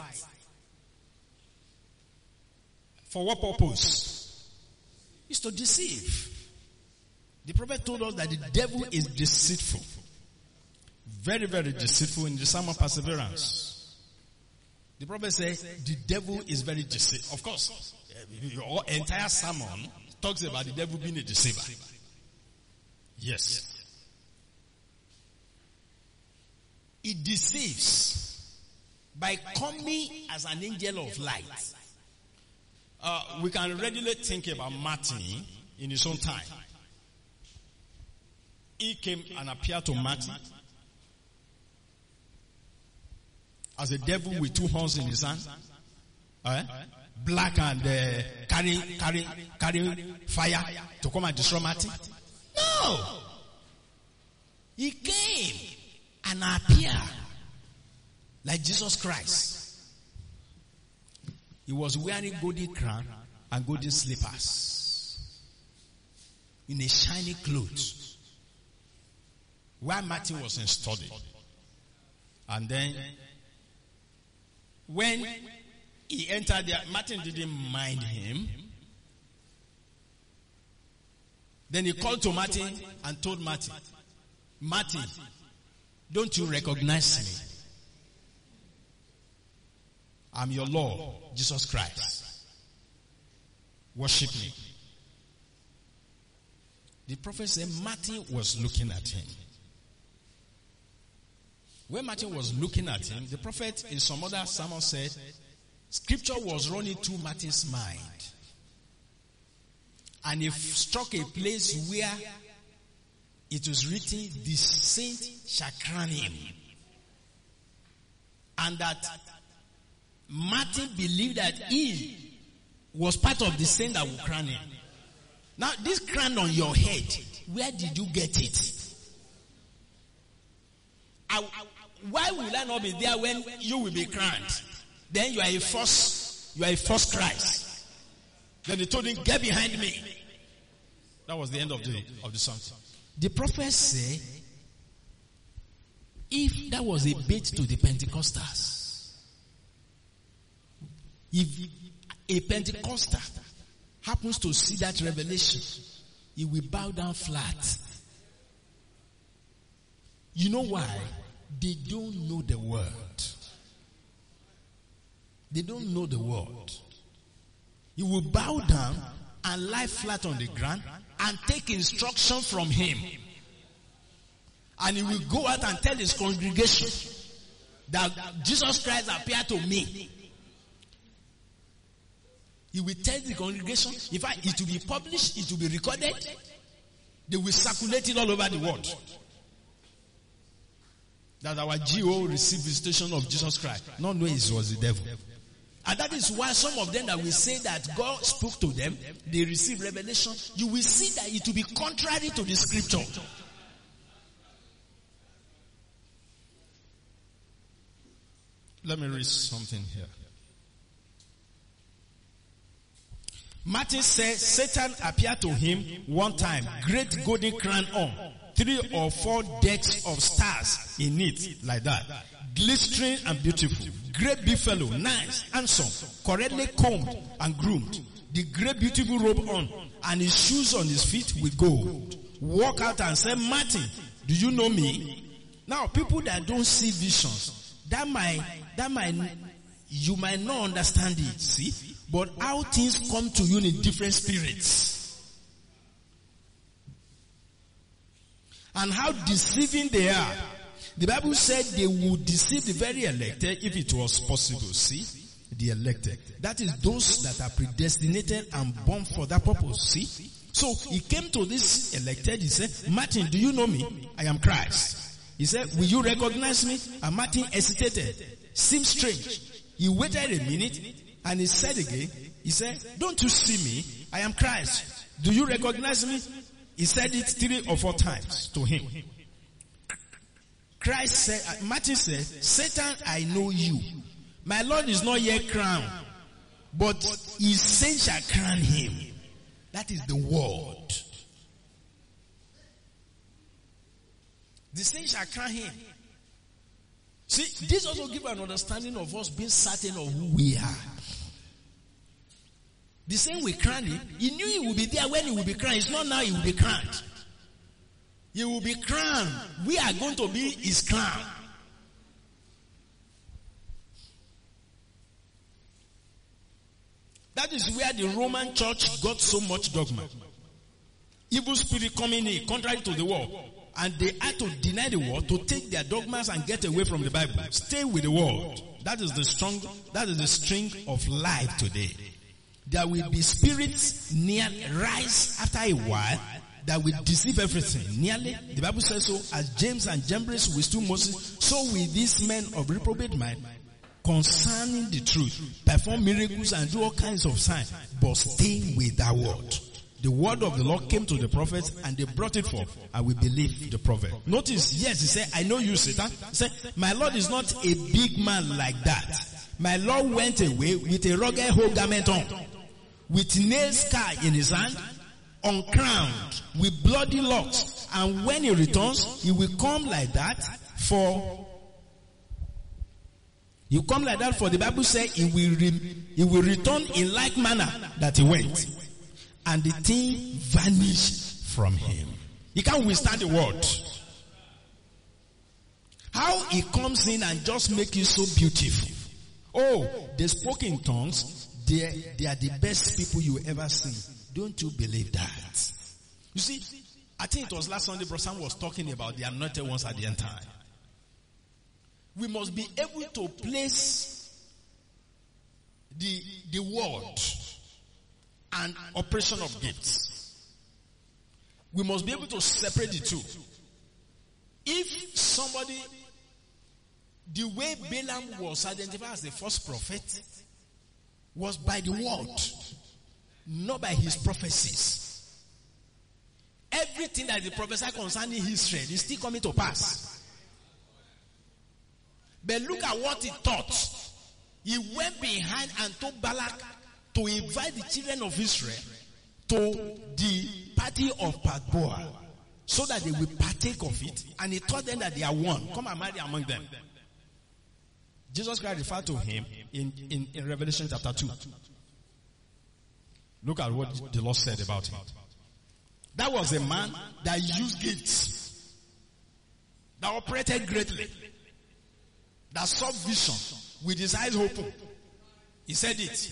for what purpose? It's to deceive. The prophet told us that the devil is deceitful. Very, very deceitful in the Psalm of Perseverance. The prophet says the devil is very deceitful. Of course, your entire sermon talks about the devil being a deceiver. Yes. It deceives by coming as an angel of light. We can readily think about Martin in his own time. He came and appeared to Martin as a devil with two horns in his hand, black and carrying fire to come and destroy Martin. No, he came and appeared like Jesus Christ. He was wearing golden crown and golden slippers in a shiny cloth. While Martin was in study. And then, when he entered there, Martin didn't mind him. Then he called to Martin and told Martin, Martin, don't you recognize me? I'm your Lord, Jesus Christ. Worship me. The prophet said Martin was looking at him. When Martin was looking at him, the prophet in some other sermon said, scripture was running through Martin's mind. And he struck a place where it was written, the saint shall crown him. And that Martin believed that he was part of the saint that will crown him. Now, this crown on your head, where did you get it? Why will I not be there when you will be crowned? Then you are a false Christ. Then they told him, get behind me. That was the end of the something. The prophet said, if that was a bait to the Pentecostals, if a Pentecostal happens to see that revelation, he will bow down flat. You know why? They don't know the word. They don't know the word. He will bow down and lie flat on the ground and take instruction from him. And he will go out and tell his congregation that Jesus Christ appeared to me. He will tell the congregation, in fact, it will be published, it will be recorded. They will circulate it all over the world. That our GO received visitation of Jesus Christ. Not knowing it was the devil. And that is why some of them that will say that God spoke to them, they received revelation. You will see that it will be contrary to the scripture. Let me read something here. Martin said Satan appeared to him one time, great golden crown on, 3 or 4 decks of stars in it, like that. Glittering and beautiful. Great big fellow, nice, handsome, correctly combed and groomed. The great beautiful robe on, and his shoes on his feet with gold. Walk out and say, Martin, do you know me? Now, people that don't see visions, you might not understand it, see? But how things come to you in different spirits. And how deceiving they are. The Bible said they would deceive the very elected if it was possible. See? The elected. That is those that are predestinated and born for that purpose. See? So he came to this elected. He said, Martin, do you know me? I am Christ. He said, will you recognize me? And Martin hesitated. Seemed strange. He waited a minute and he said again, he said, don't you see me? I am Christ. Do you recognize me? He said it 3 or 4 times to him. Christ said, Martin said, Satan, I know you. My Lord is not yet crowned, but his saints shall crown him. That is the word. The saints shall crown him. See, this also gives an understanding of us being certain of who we are. The same way crown him, he knew he would be there when he will be crowned. It's not now he will be crowned. He will be crowned. We are going to be his crown. That is where the Roman church got so much dogma. Evil spirit coming in, contrary to the word. And they had to deny the word to take their dogmas and get away from the Bible. Stay with the word. That is the string of life today. There will be spirits rise after a while that will deceive everything. Nearly, the Bible says so, as James and Jambres withstood Moses, so will these men of reprobate mind concerning the truth perform miracles and do all kinds of signs, but stay with that word. The word of the Lord came to the prophets and they brought it forth, and we believe the prophet. Notice, yes, he said, I know you, Satan. He said, my Lord is not a big man like that. My Lord went away with a rugged whole garment on, with nail scar in his hand, uncrowned, with bloody locks. And when he returns, he will come like that for the Bible says he will return in like manner that he went. And the thing vanished from him. He can't withstand the word. How he comes in and just make you so beautiful. Oh, they spoke in tongues. They are the best people you ever seen. Don't you believe that? You see, I think it was last Sunday, Brother Sam was talking about the anointed ones at the end time. We must be able to place the word and operation of gifts. We must be able to separate the two. If somebody, the way Balaam was identified as the first prophet was by the word, not by his prophecies. Everything that the prophesied concerning Israel is still coming to pass. But look at what he taught. He went behind and told Balak to invite the children of Israel to the party of Padboa so that they will partake of it. And he taught them that they are one. Come and marry among them. Jesus Christ referred to him in Revelation chapter 2. Look at what the Lord said about him. That was a man that used gifts, that operated greatly, that saw vision with his eyes open. He said it.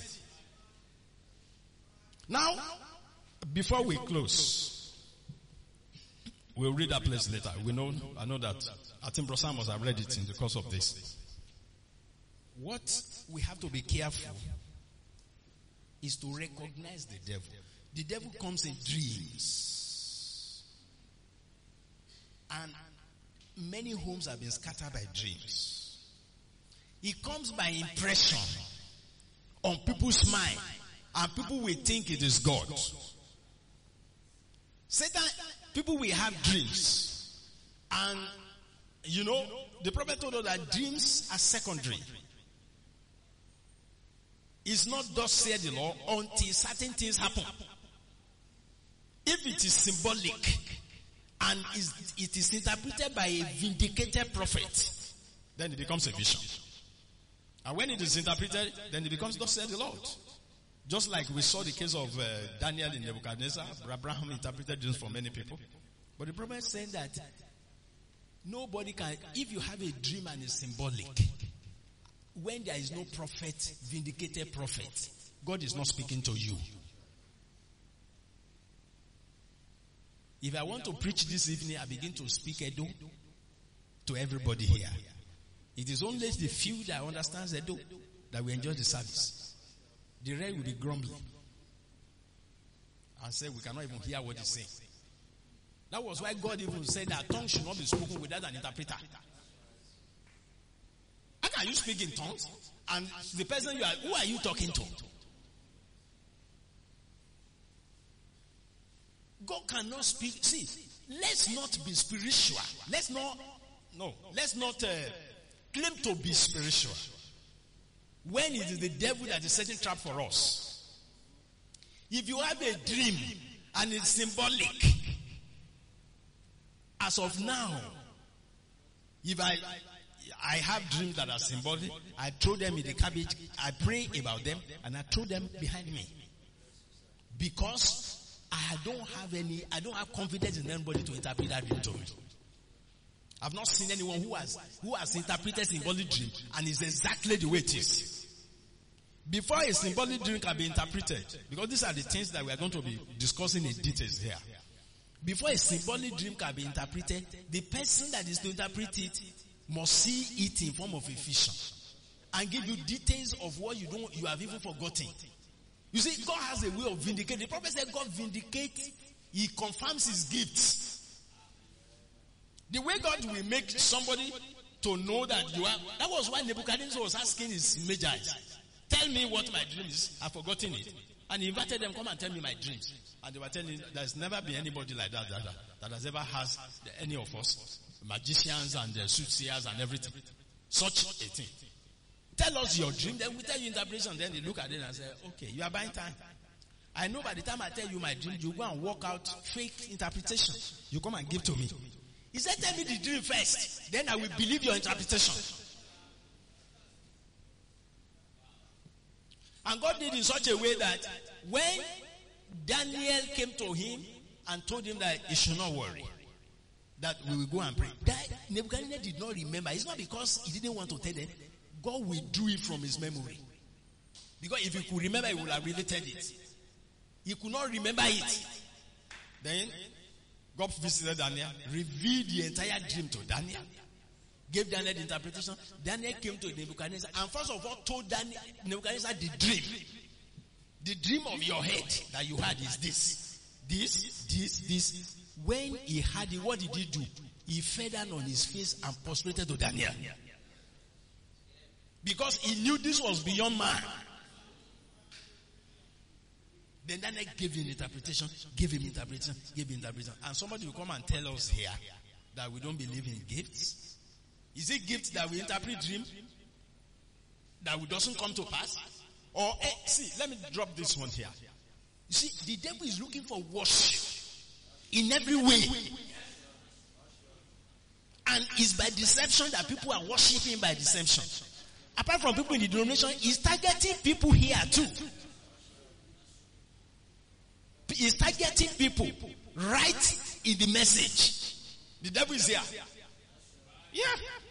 Now, before we close, we'll read that place later. I know that, I think Brother Sam must have read it in the course of this. What we have to be careful is to recognize the devil. The devil comes in dreams. And many homes have been scattered by dreams. He comes by impression on people's mind. And people will think it is God. Satan, people will have dreams. And, the prophet told us that dreams are secondary. It's not thus said the Lord until certain things happen. If it is symbolic and it is interpreted by a vindicated prophet, then it becomes a vision. And when it is interpreted, then it becomes thus said the Lord. Just like we saw the case of Daniel in Nebuchadnezzar, Abraham interpreted dreams for many people. But the prophet is saying that nobody can, if you have a dream and it's symbolic, when there is no prophet, vindicated prophet, God is not speaking to you. If I want to preach this evening, I begin to speak Edo. to everybody here. It is only the few that understands the door that will enjoy the service. The rest will be grumbling and say we cannot even hear what he's saying. That was why God even said that tongues should not be spoken without an interpreter. How can you speak in tongues and the person who are you talking to? God cannot speak. See, let's not be spiritual. Let's not claim to be spiritual when it is the devil that is setting trap for us. If you have a dream and it's symbolic, as of now, if I have dreams that are symbolic, I throw them in the garbage, I pray about them, and I throw them behind me. Because I don't have confidence in anybody to interpret that dream to me. I've not seen anyone who has interpreted symbolic dream and it's exactly the way it is. Before a symbolic dream can be interpreted, because these are the things that we are going to be discussing in details here. Before a symbolic dream can be interpreted, the person that is to interpret it must see it in form of a vision and give you details of what you have even forgotten. You see, God has a way of vindicating. The prophet said God vindicates, he confirms his gifts. The way God will make somebody to know that you are, that was why Nebuchadnezzar was asking his Magi, tell me what my dream is. I've forgotten it. And he invited them, come and tell me my dreams. And they were telling, there's never been anybody like that has ever has any of us, magicians and soothsayers and everything. Such a thing. Tell us your dream, then we tell you interpretation. Then they look at it and say, okay, you are buying time. I know by the time I tell you my dream, you go and work out fake interpretation. You come and give to me. He said, tell me the dream first. Then I will believe your interpretation. And God did in such a way that when Daniel came to him and told him that he should not worry, that we will go and pray, that Nebuchadnezzar did not remember. It's not because he didn't want to tell them. God withdrew it from his memory. Because if he could remember, he would have related it. He could not remember it. Then God visited Daniel, revealed the entire dream to Daniel, gave Daniel the interpretation. Daniel came to Nebuchadnezzar and first of all told Nebuchadnezzar the dream. The dream of your head that you had is this. This. When he had it, what did he do? He fell down on his face and prostrated to Daniel. Because he knew this was beyond man. Then Daniel gave him interpretation, gave him interpretation. And somebody will come and tell us here that we don't believe in gifts. Is it gifts that we interpret dream that doesn't come to pass? Or, see, let me drop this one here. You see, the devil is looking for worship in every way. And it's by deception that people are worshiping by deception. Apart from people in the denomination, he's targeting people here too. He's targeting people right in the message. The devil is here. Yeah.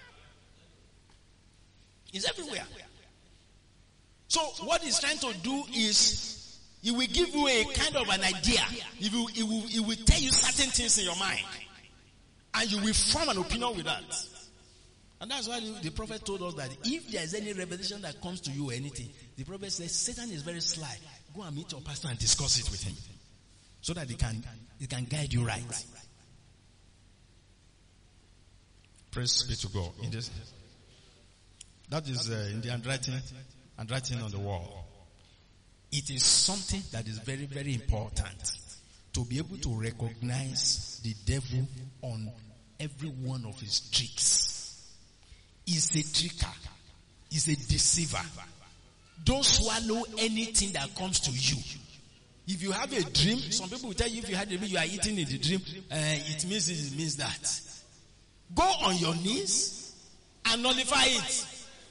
He's everywhere. So what he's trying to do is, he will give you a kind of an idea. He will tell you certain things in your mind. And you will form an opinion with that. And that's why the prophet told us that if there is any revelation that comes to you or anything, the prophet says, Satan is very sly. Go and meet your pastor and discuss it with him. So that he can guide you right. Praise be to God. That is in the handwriting on the wall. It is something that is very, very important to be able to recognize the devil on every one of his tricks. He's a tricker. He's a deceiver. Don't swallow anything that comes to you. If you have a dream, some people will tell you if you had a dream, you are eating in the dream, it means that. Go on your knees and nullify it.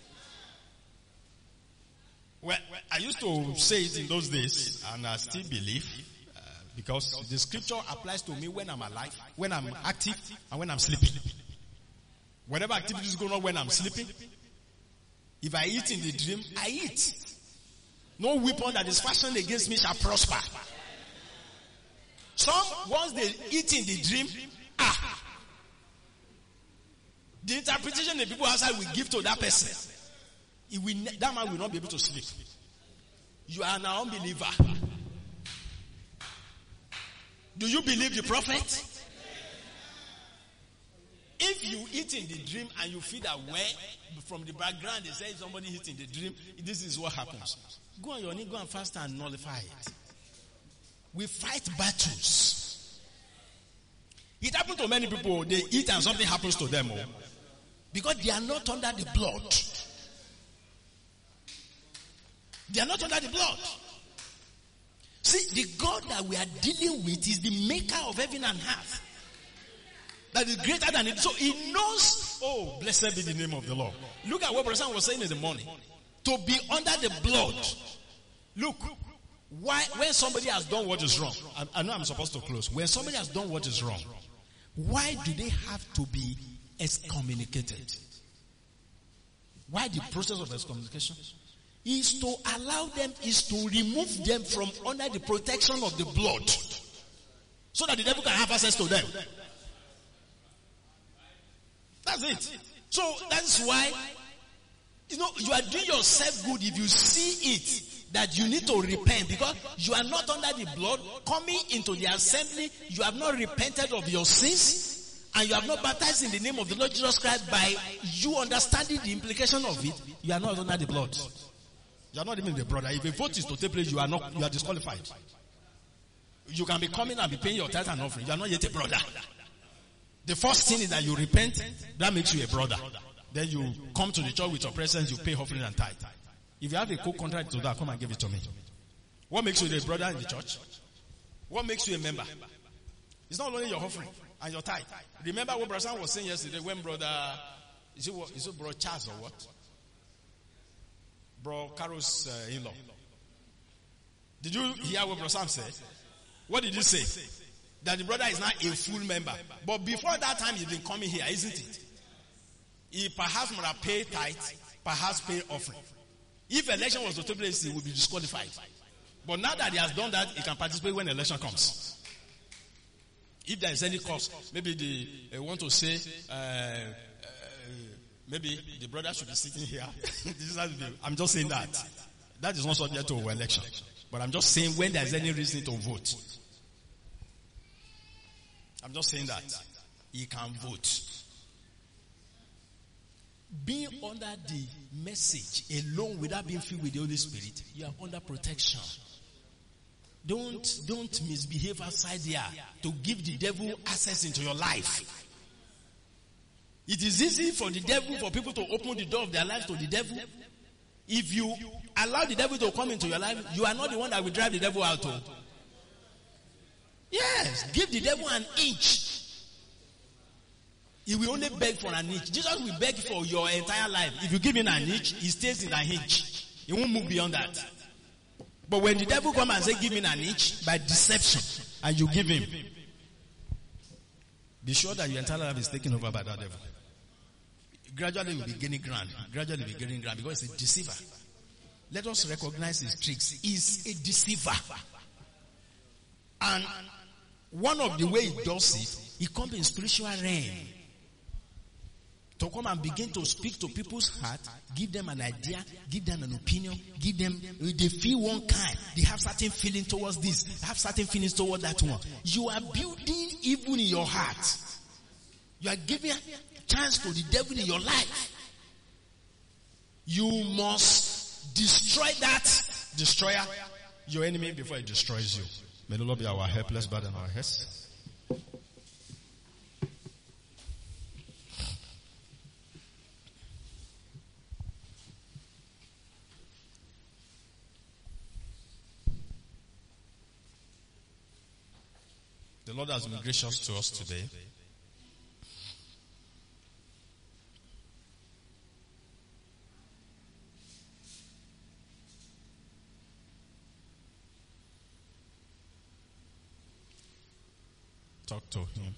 Well, I used to say it in those days, and I still believe, because the scripture applies to me when I'm alive, when I'm active, and when I'm sleeping. Whatever activity is going on when I'm sleeping, if I eat in the dream, I eat. No weapon that is fashioned against me shall prosper. Some, once they eat in the dream, The interpretation the people outside will give to that person, that man will not be able to sleep. You are an unbeliever. Do you believe the prophet? If you eat in the dream and you feel that from the background they say somebody eat in the dream, this is what happens. Go on your knee, go and fast and nullify it. We fight battles. It happened to many people. They eat and something happens to them. Because they are not under the blood. They are not under the blood. See, the God that we are dealing with is the maker of heaven and earth. That is greater than it. So he knows, oh, blessed be the name of the Lord. Look at what Brother Sam was saying in the morning. To be under the blood. Look, when somebody has done what is wrong, I know I'm supposed to close. When somebody has done what is wrong, why do they have to be excommunicated? Why the process of excommunication? Is to allow them, is to remove them from under the protection of the blood. So that the devil can have access to them. That's it. So that's why, you are doing yourself good if you see it that you need to repent, because you are not under the blood. Coming into the assembly, you have not repented of your sins, and you have not baptized in the name of the Lord Jesus Christ. By you understanding the implication of it, you are not under the blood. You are not even the brother. If a vote is to take place, you are disqualified. You can be coming and be paying your tithe and offering. You are not yet a brother. The first thing is that you repent. That makes you a brother. Then you come to the church with your presence. You pay offering and tithe. If you have a co-contract to that, come and give it to me. What makes you a brother in the church? What makes you a member? It's not only your offering and your tithe. Remember what Brother Sam was saying yesterday when is it Bro Charles or what? Bro Carol's in-law. Did you hear what Brother Sam said? What did he say? That the brother is now a full member. But before that time, he's been coming here, isn't it? He perhaps would have paid tithe, perhaps paid offering. If election was to take place, he would be disqualified. But now that he has done that, he can participate when the election comes. If there is any cause, maybe they want to say, maybe the brother should be sitting here. I'm just saying that. That is not subject to election. But I'm just saying when there is any reason to vote. I'm just saying that. He can vote. Being under the message alone without being filled with the Holy Spirit, you are under protection. Don't misbehave outside there to give the devil access into your life. It is easy for the devil, for people to open the door of their life to the devil. If you allow the devil to come into your life, you are not the one that will drive the devil out. Yes, give the devil an inch. He will only beg for an inch. Jesus will beg for your entire life. If you give him an inch, he stays in an inch. He won't move beyond that. But when the devil comes and says, give me an inch, by deception, and you give him, be sure that your entire life is taken over by that devil. Gradually will be gaining ground. Gradually will be gaining ground because it's a deceiver. Let us recognize his tricks. He's a deceiver. And one of the ways he does it, he comes in spiritual realm to come and begin to speak to people's heart, give them an idea, give them an opinion, give them, they feel one kind. They have certain feeling towards this, they have certain feelings towards that one. You are building evil in your heart. You are giving a chance to the devil in your life. You must destroy that destroyer, your enemy, before he destroys you. May the Lord be our help. Let's bow down our heads. The Lord has been gracious to us today. Talk to him.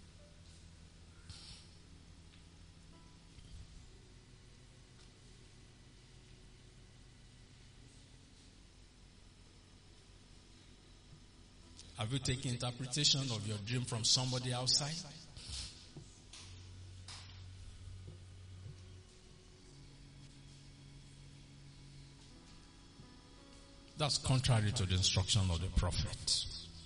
Have you taken interpretation of your dream from somebody outside? That's contrary to the instruction of the prophet.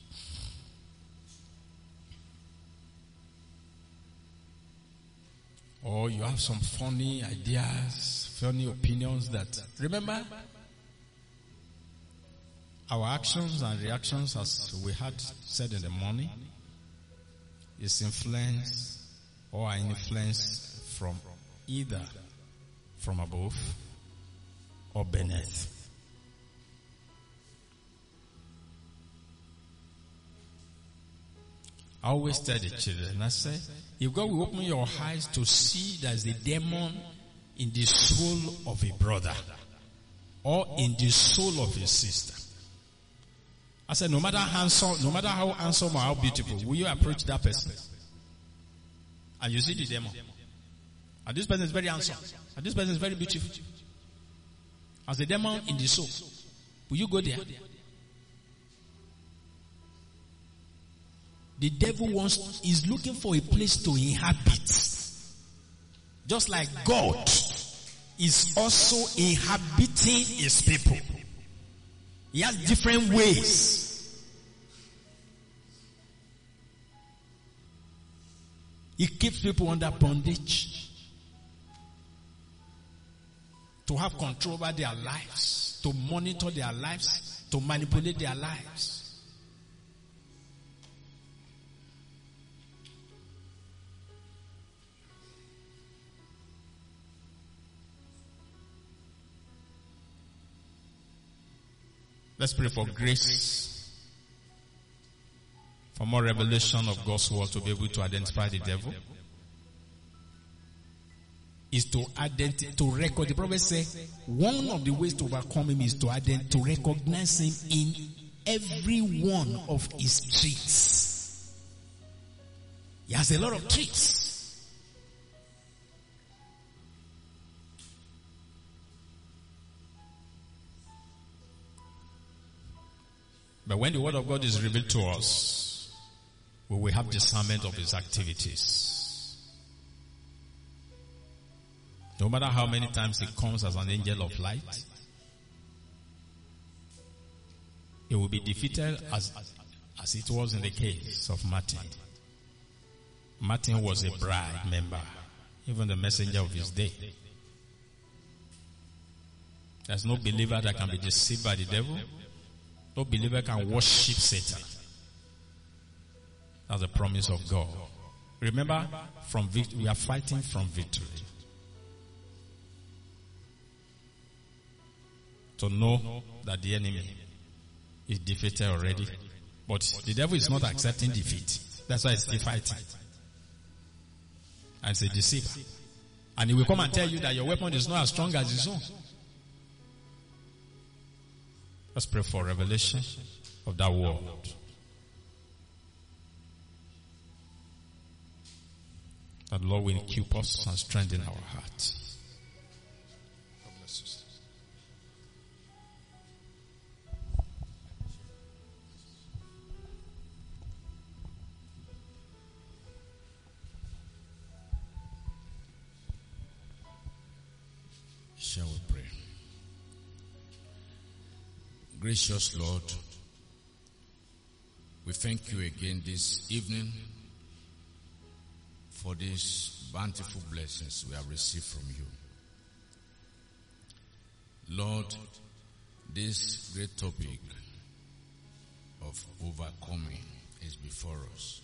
Or you have some funny ideas, funny opinions that, remember, our actions and reactions, as we had said in the morning, is influence or are influence from either from above or beneath. I always tell the children, I say, if God will open your eyes to see there's a demon in the soul of a brother or in the soul of a sister, I said, no matter how handsome or how beautiful, will you approach that person? And you see the demon. And this person is very handsome. And this person is very beautiful. As the demon in the soul, will you go there? The devil is looking for a place to inhabit. Just like God is also inhabiting his people. He has different ways. He keeps people under bondage. To have control over their lives. To monitor their lives. To manipulate their lives. Let's pray for grace, for more revelation of God's word to be able to identify the devil. Is to record. The prophet said, one of the ways to overcome him is to recognize him in every one of his traits. He has a lot of traits. But when the word of God is revealed to us, we will have discernment of his activities. No matter how many times he comes as an angel of light, he will be defeated as it was in the case of Martin. Martin was a bride member, even the messenger of his day. There's no believer that can be deceived by the devil. No believer can worship Satan. That's the promise of God. Remember, we are fighting from victory. To know that the enemy is defeated already. But the devil is not accepting defeat. That's why he's still fighting. And it's a deceiver. And he will come and tell you that your weapon is not as strong as his own. Let's pray for revelation of that word. That Lord will equip us and strengthen our hearts. God bless you.
Shall we pray? Gracious Lord, we thank you again this evening for these bountiful blessings we have received from you. Lord, this great topic of overcoming is before us.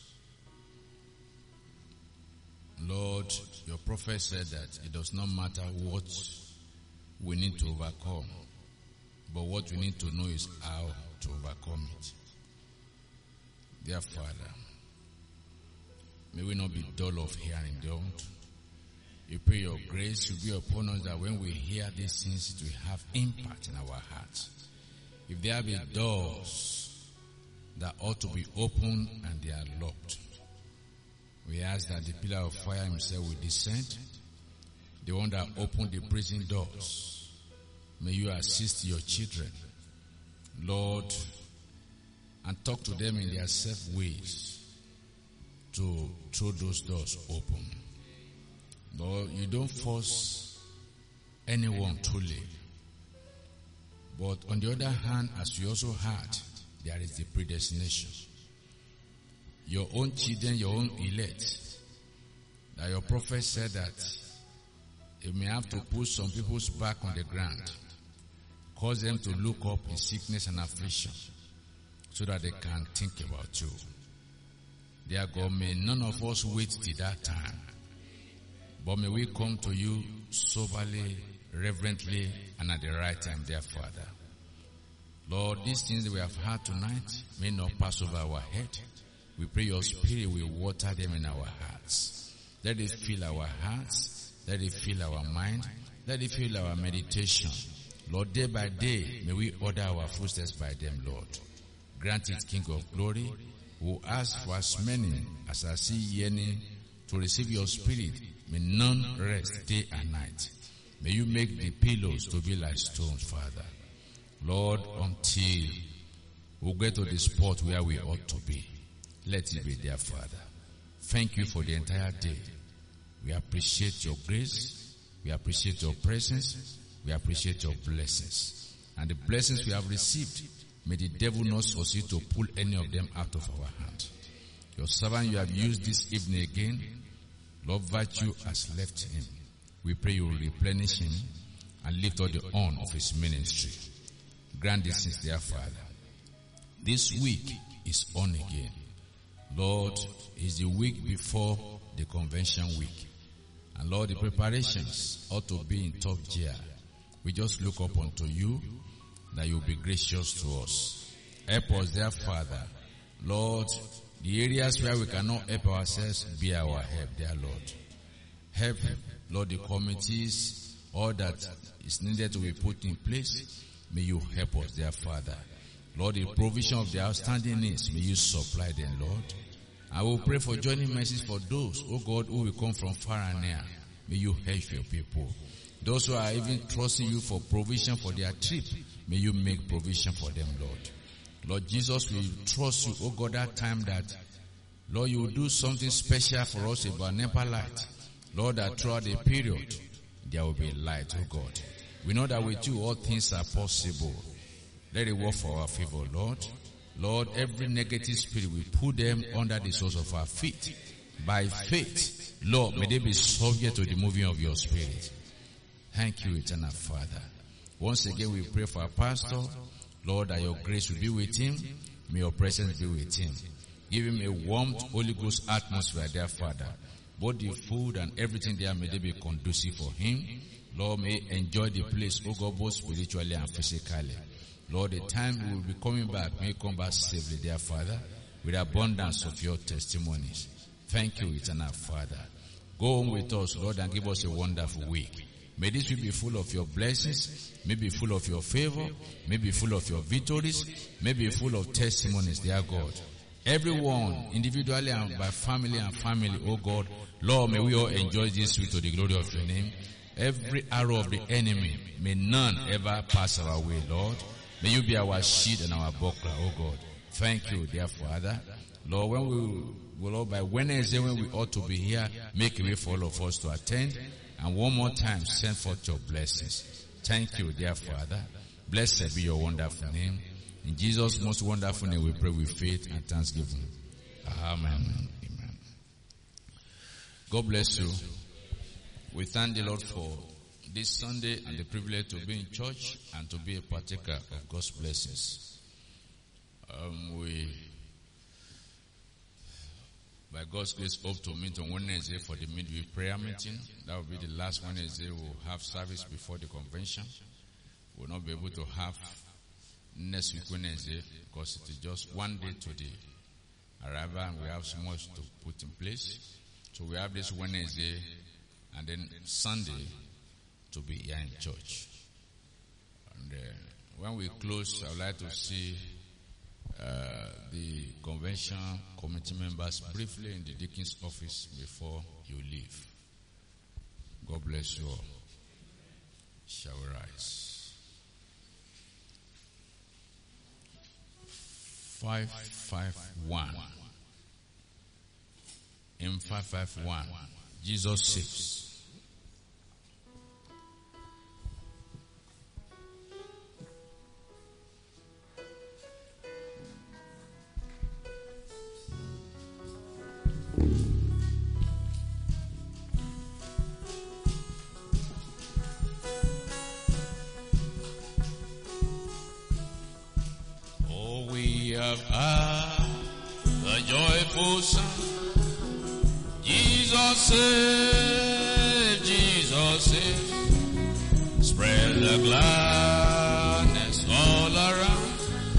Lord, your prophet said that it does not matter what we need to overcome, but what we need to know is how to overcome it. Dear Father, may we not be dull of hearing, don't. We pray your grace will be upon us that when we hear these things, it will have impact in our hearts. If there be doors that ought to be opened and they are locked, we ask that the pillar of fire himself will descend, the one that opened the prison doors. May you assist your children, Lord, and talk to them in their safe ways to throw those doors open. Lord, you don't force anyone to live, But on the other hand, as we also heard, there is the predestination. Your own children, your own elect. That your prophet said that you may have to put some people's back on the ground, cause them to look up in sickness and affliction, so that they can think about you. Dear God, may none of us wait till that time, but may we come to you soberly, reverently, and at the right time, dear Father. Lord, these things that we have heard tonight may not pass over our head. We pray your Spirit will water them in our hearts. Let it fill our hearts. Let it fill our mind. Let it fill our meditation. Lord, day by day, may we order our footsteps by them, Lord. Grant it, King of glory, who ask for as many as I see yearning to receive your Spirit. May none rest day and night. May you make the pillows to be like stones, Father. Lord, until we get to the spot where we ought to be, let it be there, Father. Thank you for the entire day. We appreciate your grace. We appreciate your presence. We appreciate your blessings. And the blessings we have received, may the devil not succeed to pull any of them out of our hand. Your servant you have used this evening again, Lord, virtue has left him. We pray you will replenish him and lift up the horn of his ministry. Grant this since dear Father. This week is on again. Lord, it's the week before the convention week. And Lord, the preparations ought to be in top gear. We just look up unto you that you will be gracious to us. Help us, dear Father. Lord, the areas where we cannot help ourselves, be our help, dear Lord. Help, Lord, the committees, all that is needed to be put in place. May you help us, dear Father. Lord, the provision of the outstanding needs, may you supply them, Lord. I will pray for joining mercies for those, oh God, who will come from far and near. May you help your people. Those who are even trusting you for provision for their trip, may you make provision for them, Lord. Lord Jesus, we trust you, oh God, that time that, Lord, you will do something special for us about NEPA light. Lord, that throughout the period, there will be light, oh God. We know that with you all things are possible. Let it work for our favor, Lord. Lord, every negative spirit, we put them under the soles of our feet. By faith, Lord, may they be subject to the moving of your Spirit. Thank you, eternal Father. Once again, we pray for our pastor. Lord, that your grace will be with him. May your presence be with him. Give him a warm Holy Ghost atmosphere, dear Father. Both the food and everything there, may they be conducive for him. Lord, may enjoy the place, oh God, both spiritually and physically. Lord, the time we will be coming back, may come back safely, dear Father, with abundance of your testimonies. Thank you, eternal Father. Go home with us, Lord, and give us a wonderful week. May this week be full of your blessings, may be full of your favor, may be full of your victories, may be full of testimonies, dear God. Everyone, individually and by family and family, oh God, Lord, may we all enjoy this week to the glory of your name. Every arrow of the enemy, may none ever pass our way, Lord. May you be our shield and our buckler, oh God. Thank you, dear Father. Lord, when we Lord, by Wednesday, when we ought to be here, make a way for all of us to attend. And one more time, send forth your blessings. Thank you, dear Father. Blessed be your wonderful name. In Jesus' most wonderful name, we pray with faith and thanksgiving. Amen. Amen. God bless you. We thank the Lord for this Sunday and the privilege to be in church and to be a partaker of God's blessings. We, by God's grace, hope to meet on Wednesday for the midweek prayer meeting. That will be the last Wednesday we'll have service before the convention. We'll not be able to have next week Wednesday because it is just one day to the arrival and we have so much to put in place. So we have this Wednesday and then Sunday to be here in church. And when we close, I would like to see the convention committee members briefly in the deacon's office before you leave. God bless you all. Shall we rise? 551. In 551, Jesus saves. have heard the joyful sound. Jesus saves, Jesus saves. Spread the gladness all around.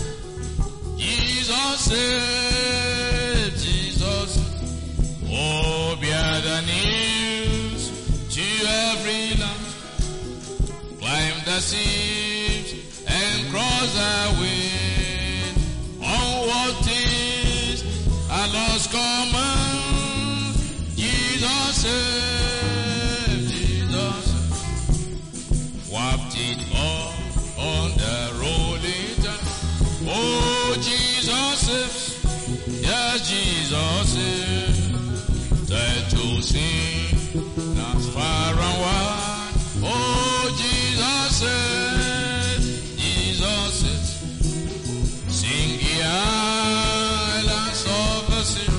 Jesus saves, Jesus saves. Oh, bear the news to every land. Climb the seas and cross the wind. Onward things are lost command. Jesus saves, Jesus saves. Waft it all on the rolling tide. Oh, Jesus saves, yes, Jesus saves. There to sing, not far and wide. Oh, Jesus says, Jesus says, sing ye islands of the sea.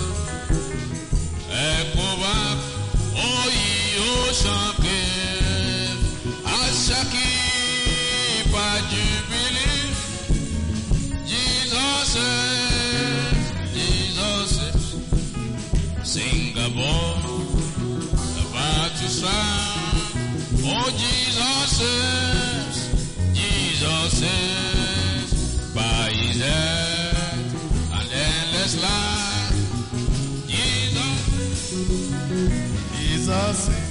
Echo back, oh ye ocean cave. I shall keep a jubilee. Jesus says, Jesus says, sing above the battle sound. Oh, Jesus says, Jesus says, by his head and endless life. Jesus says.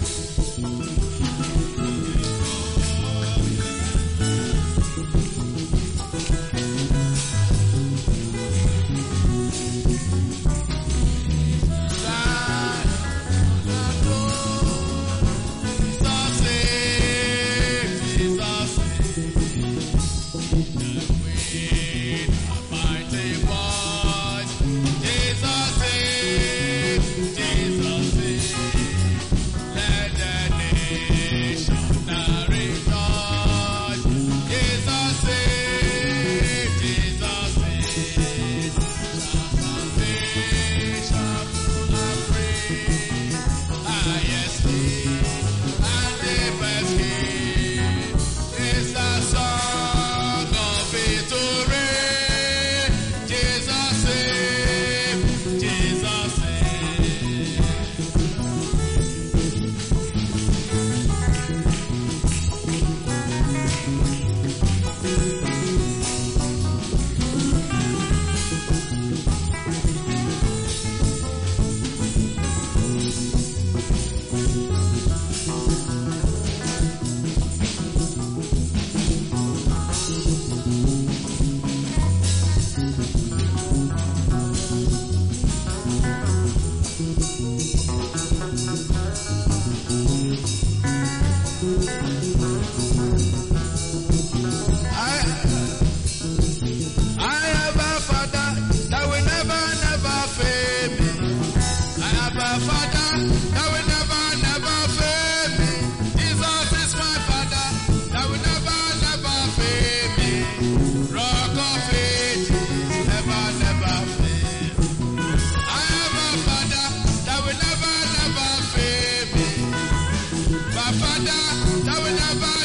Father, that will never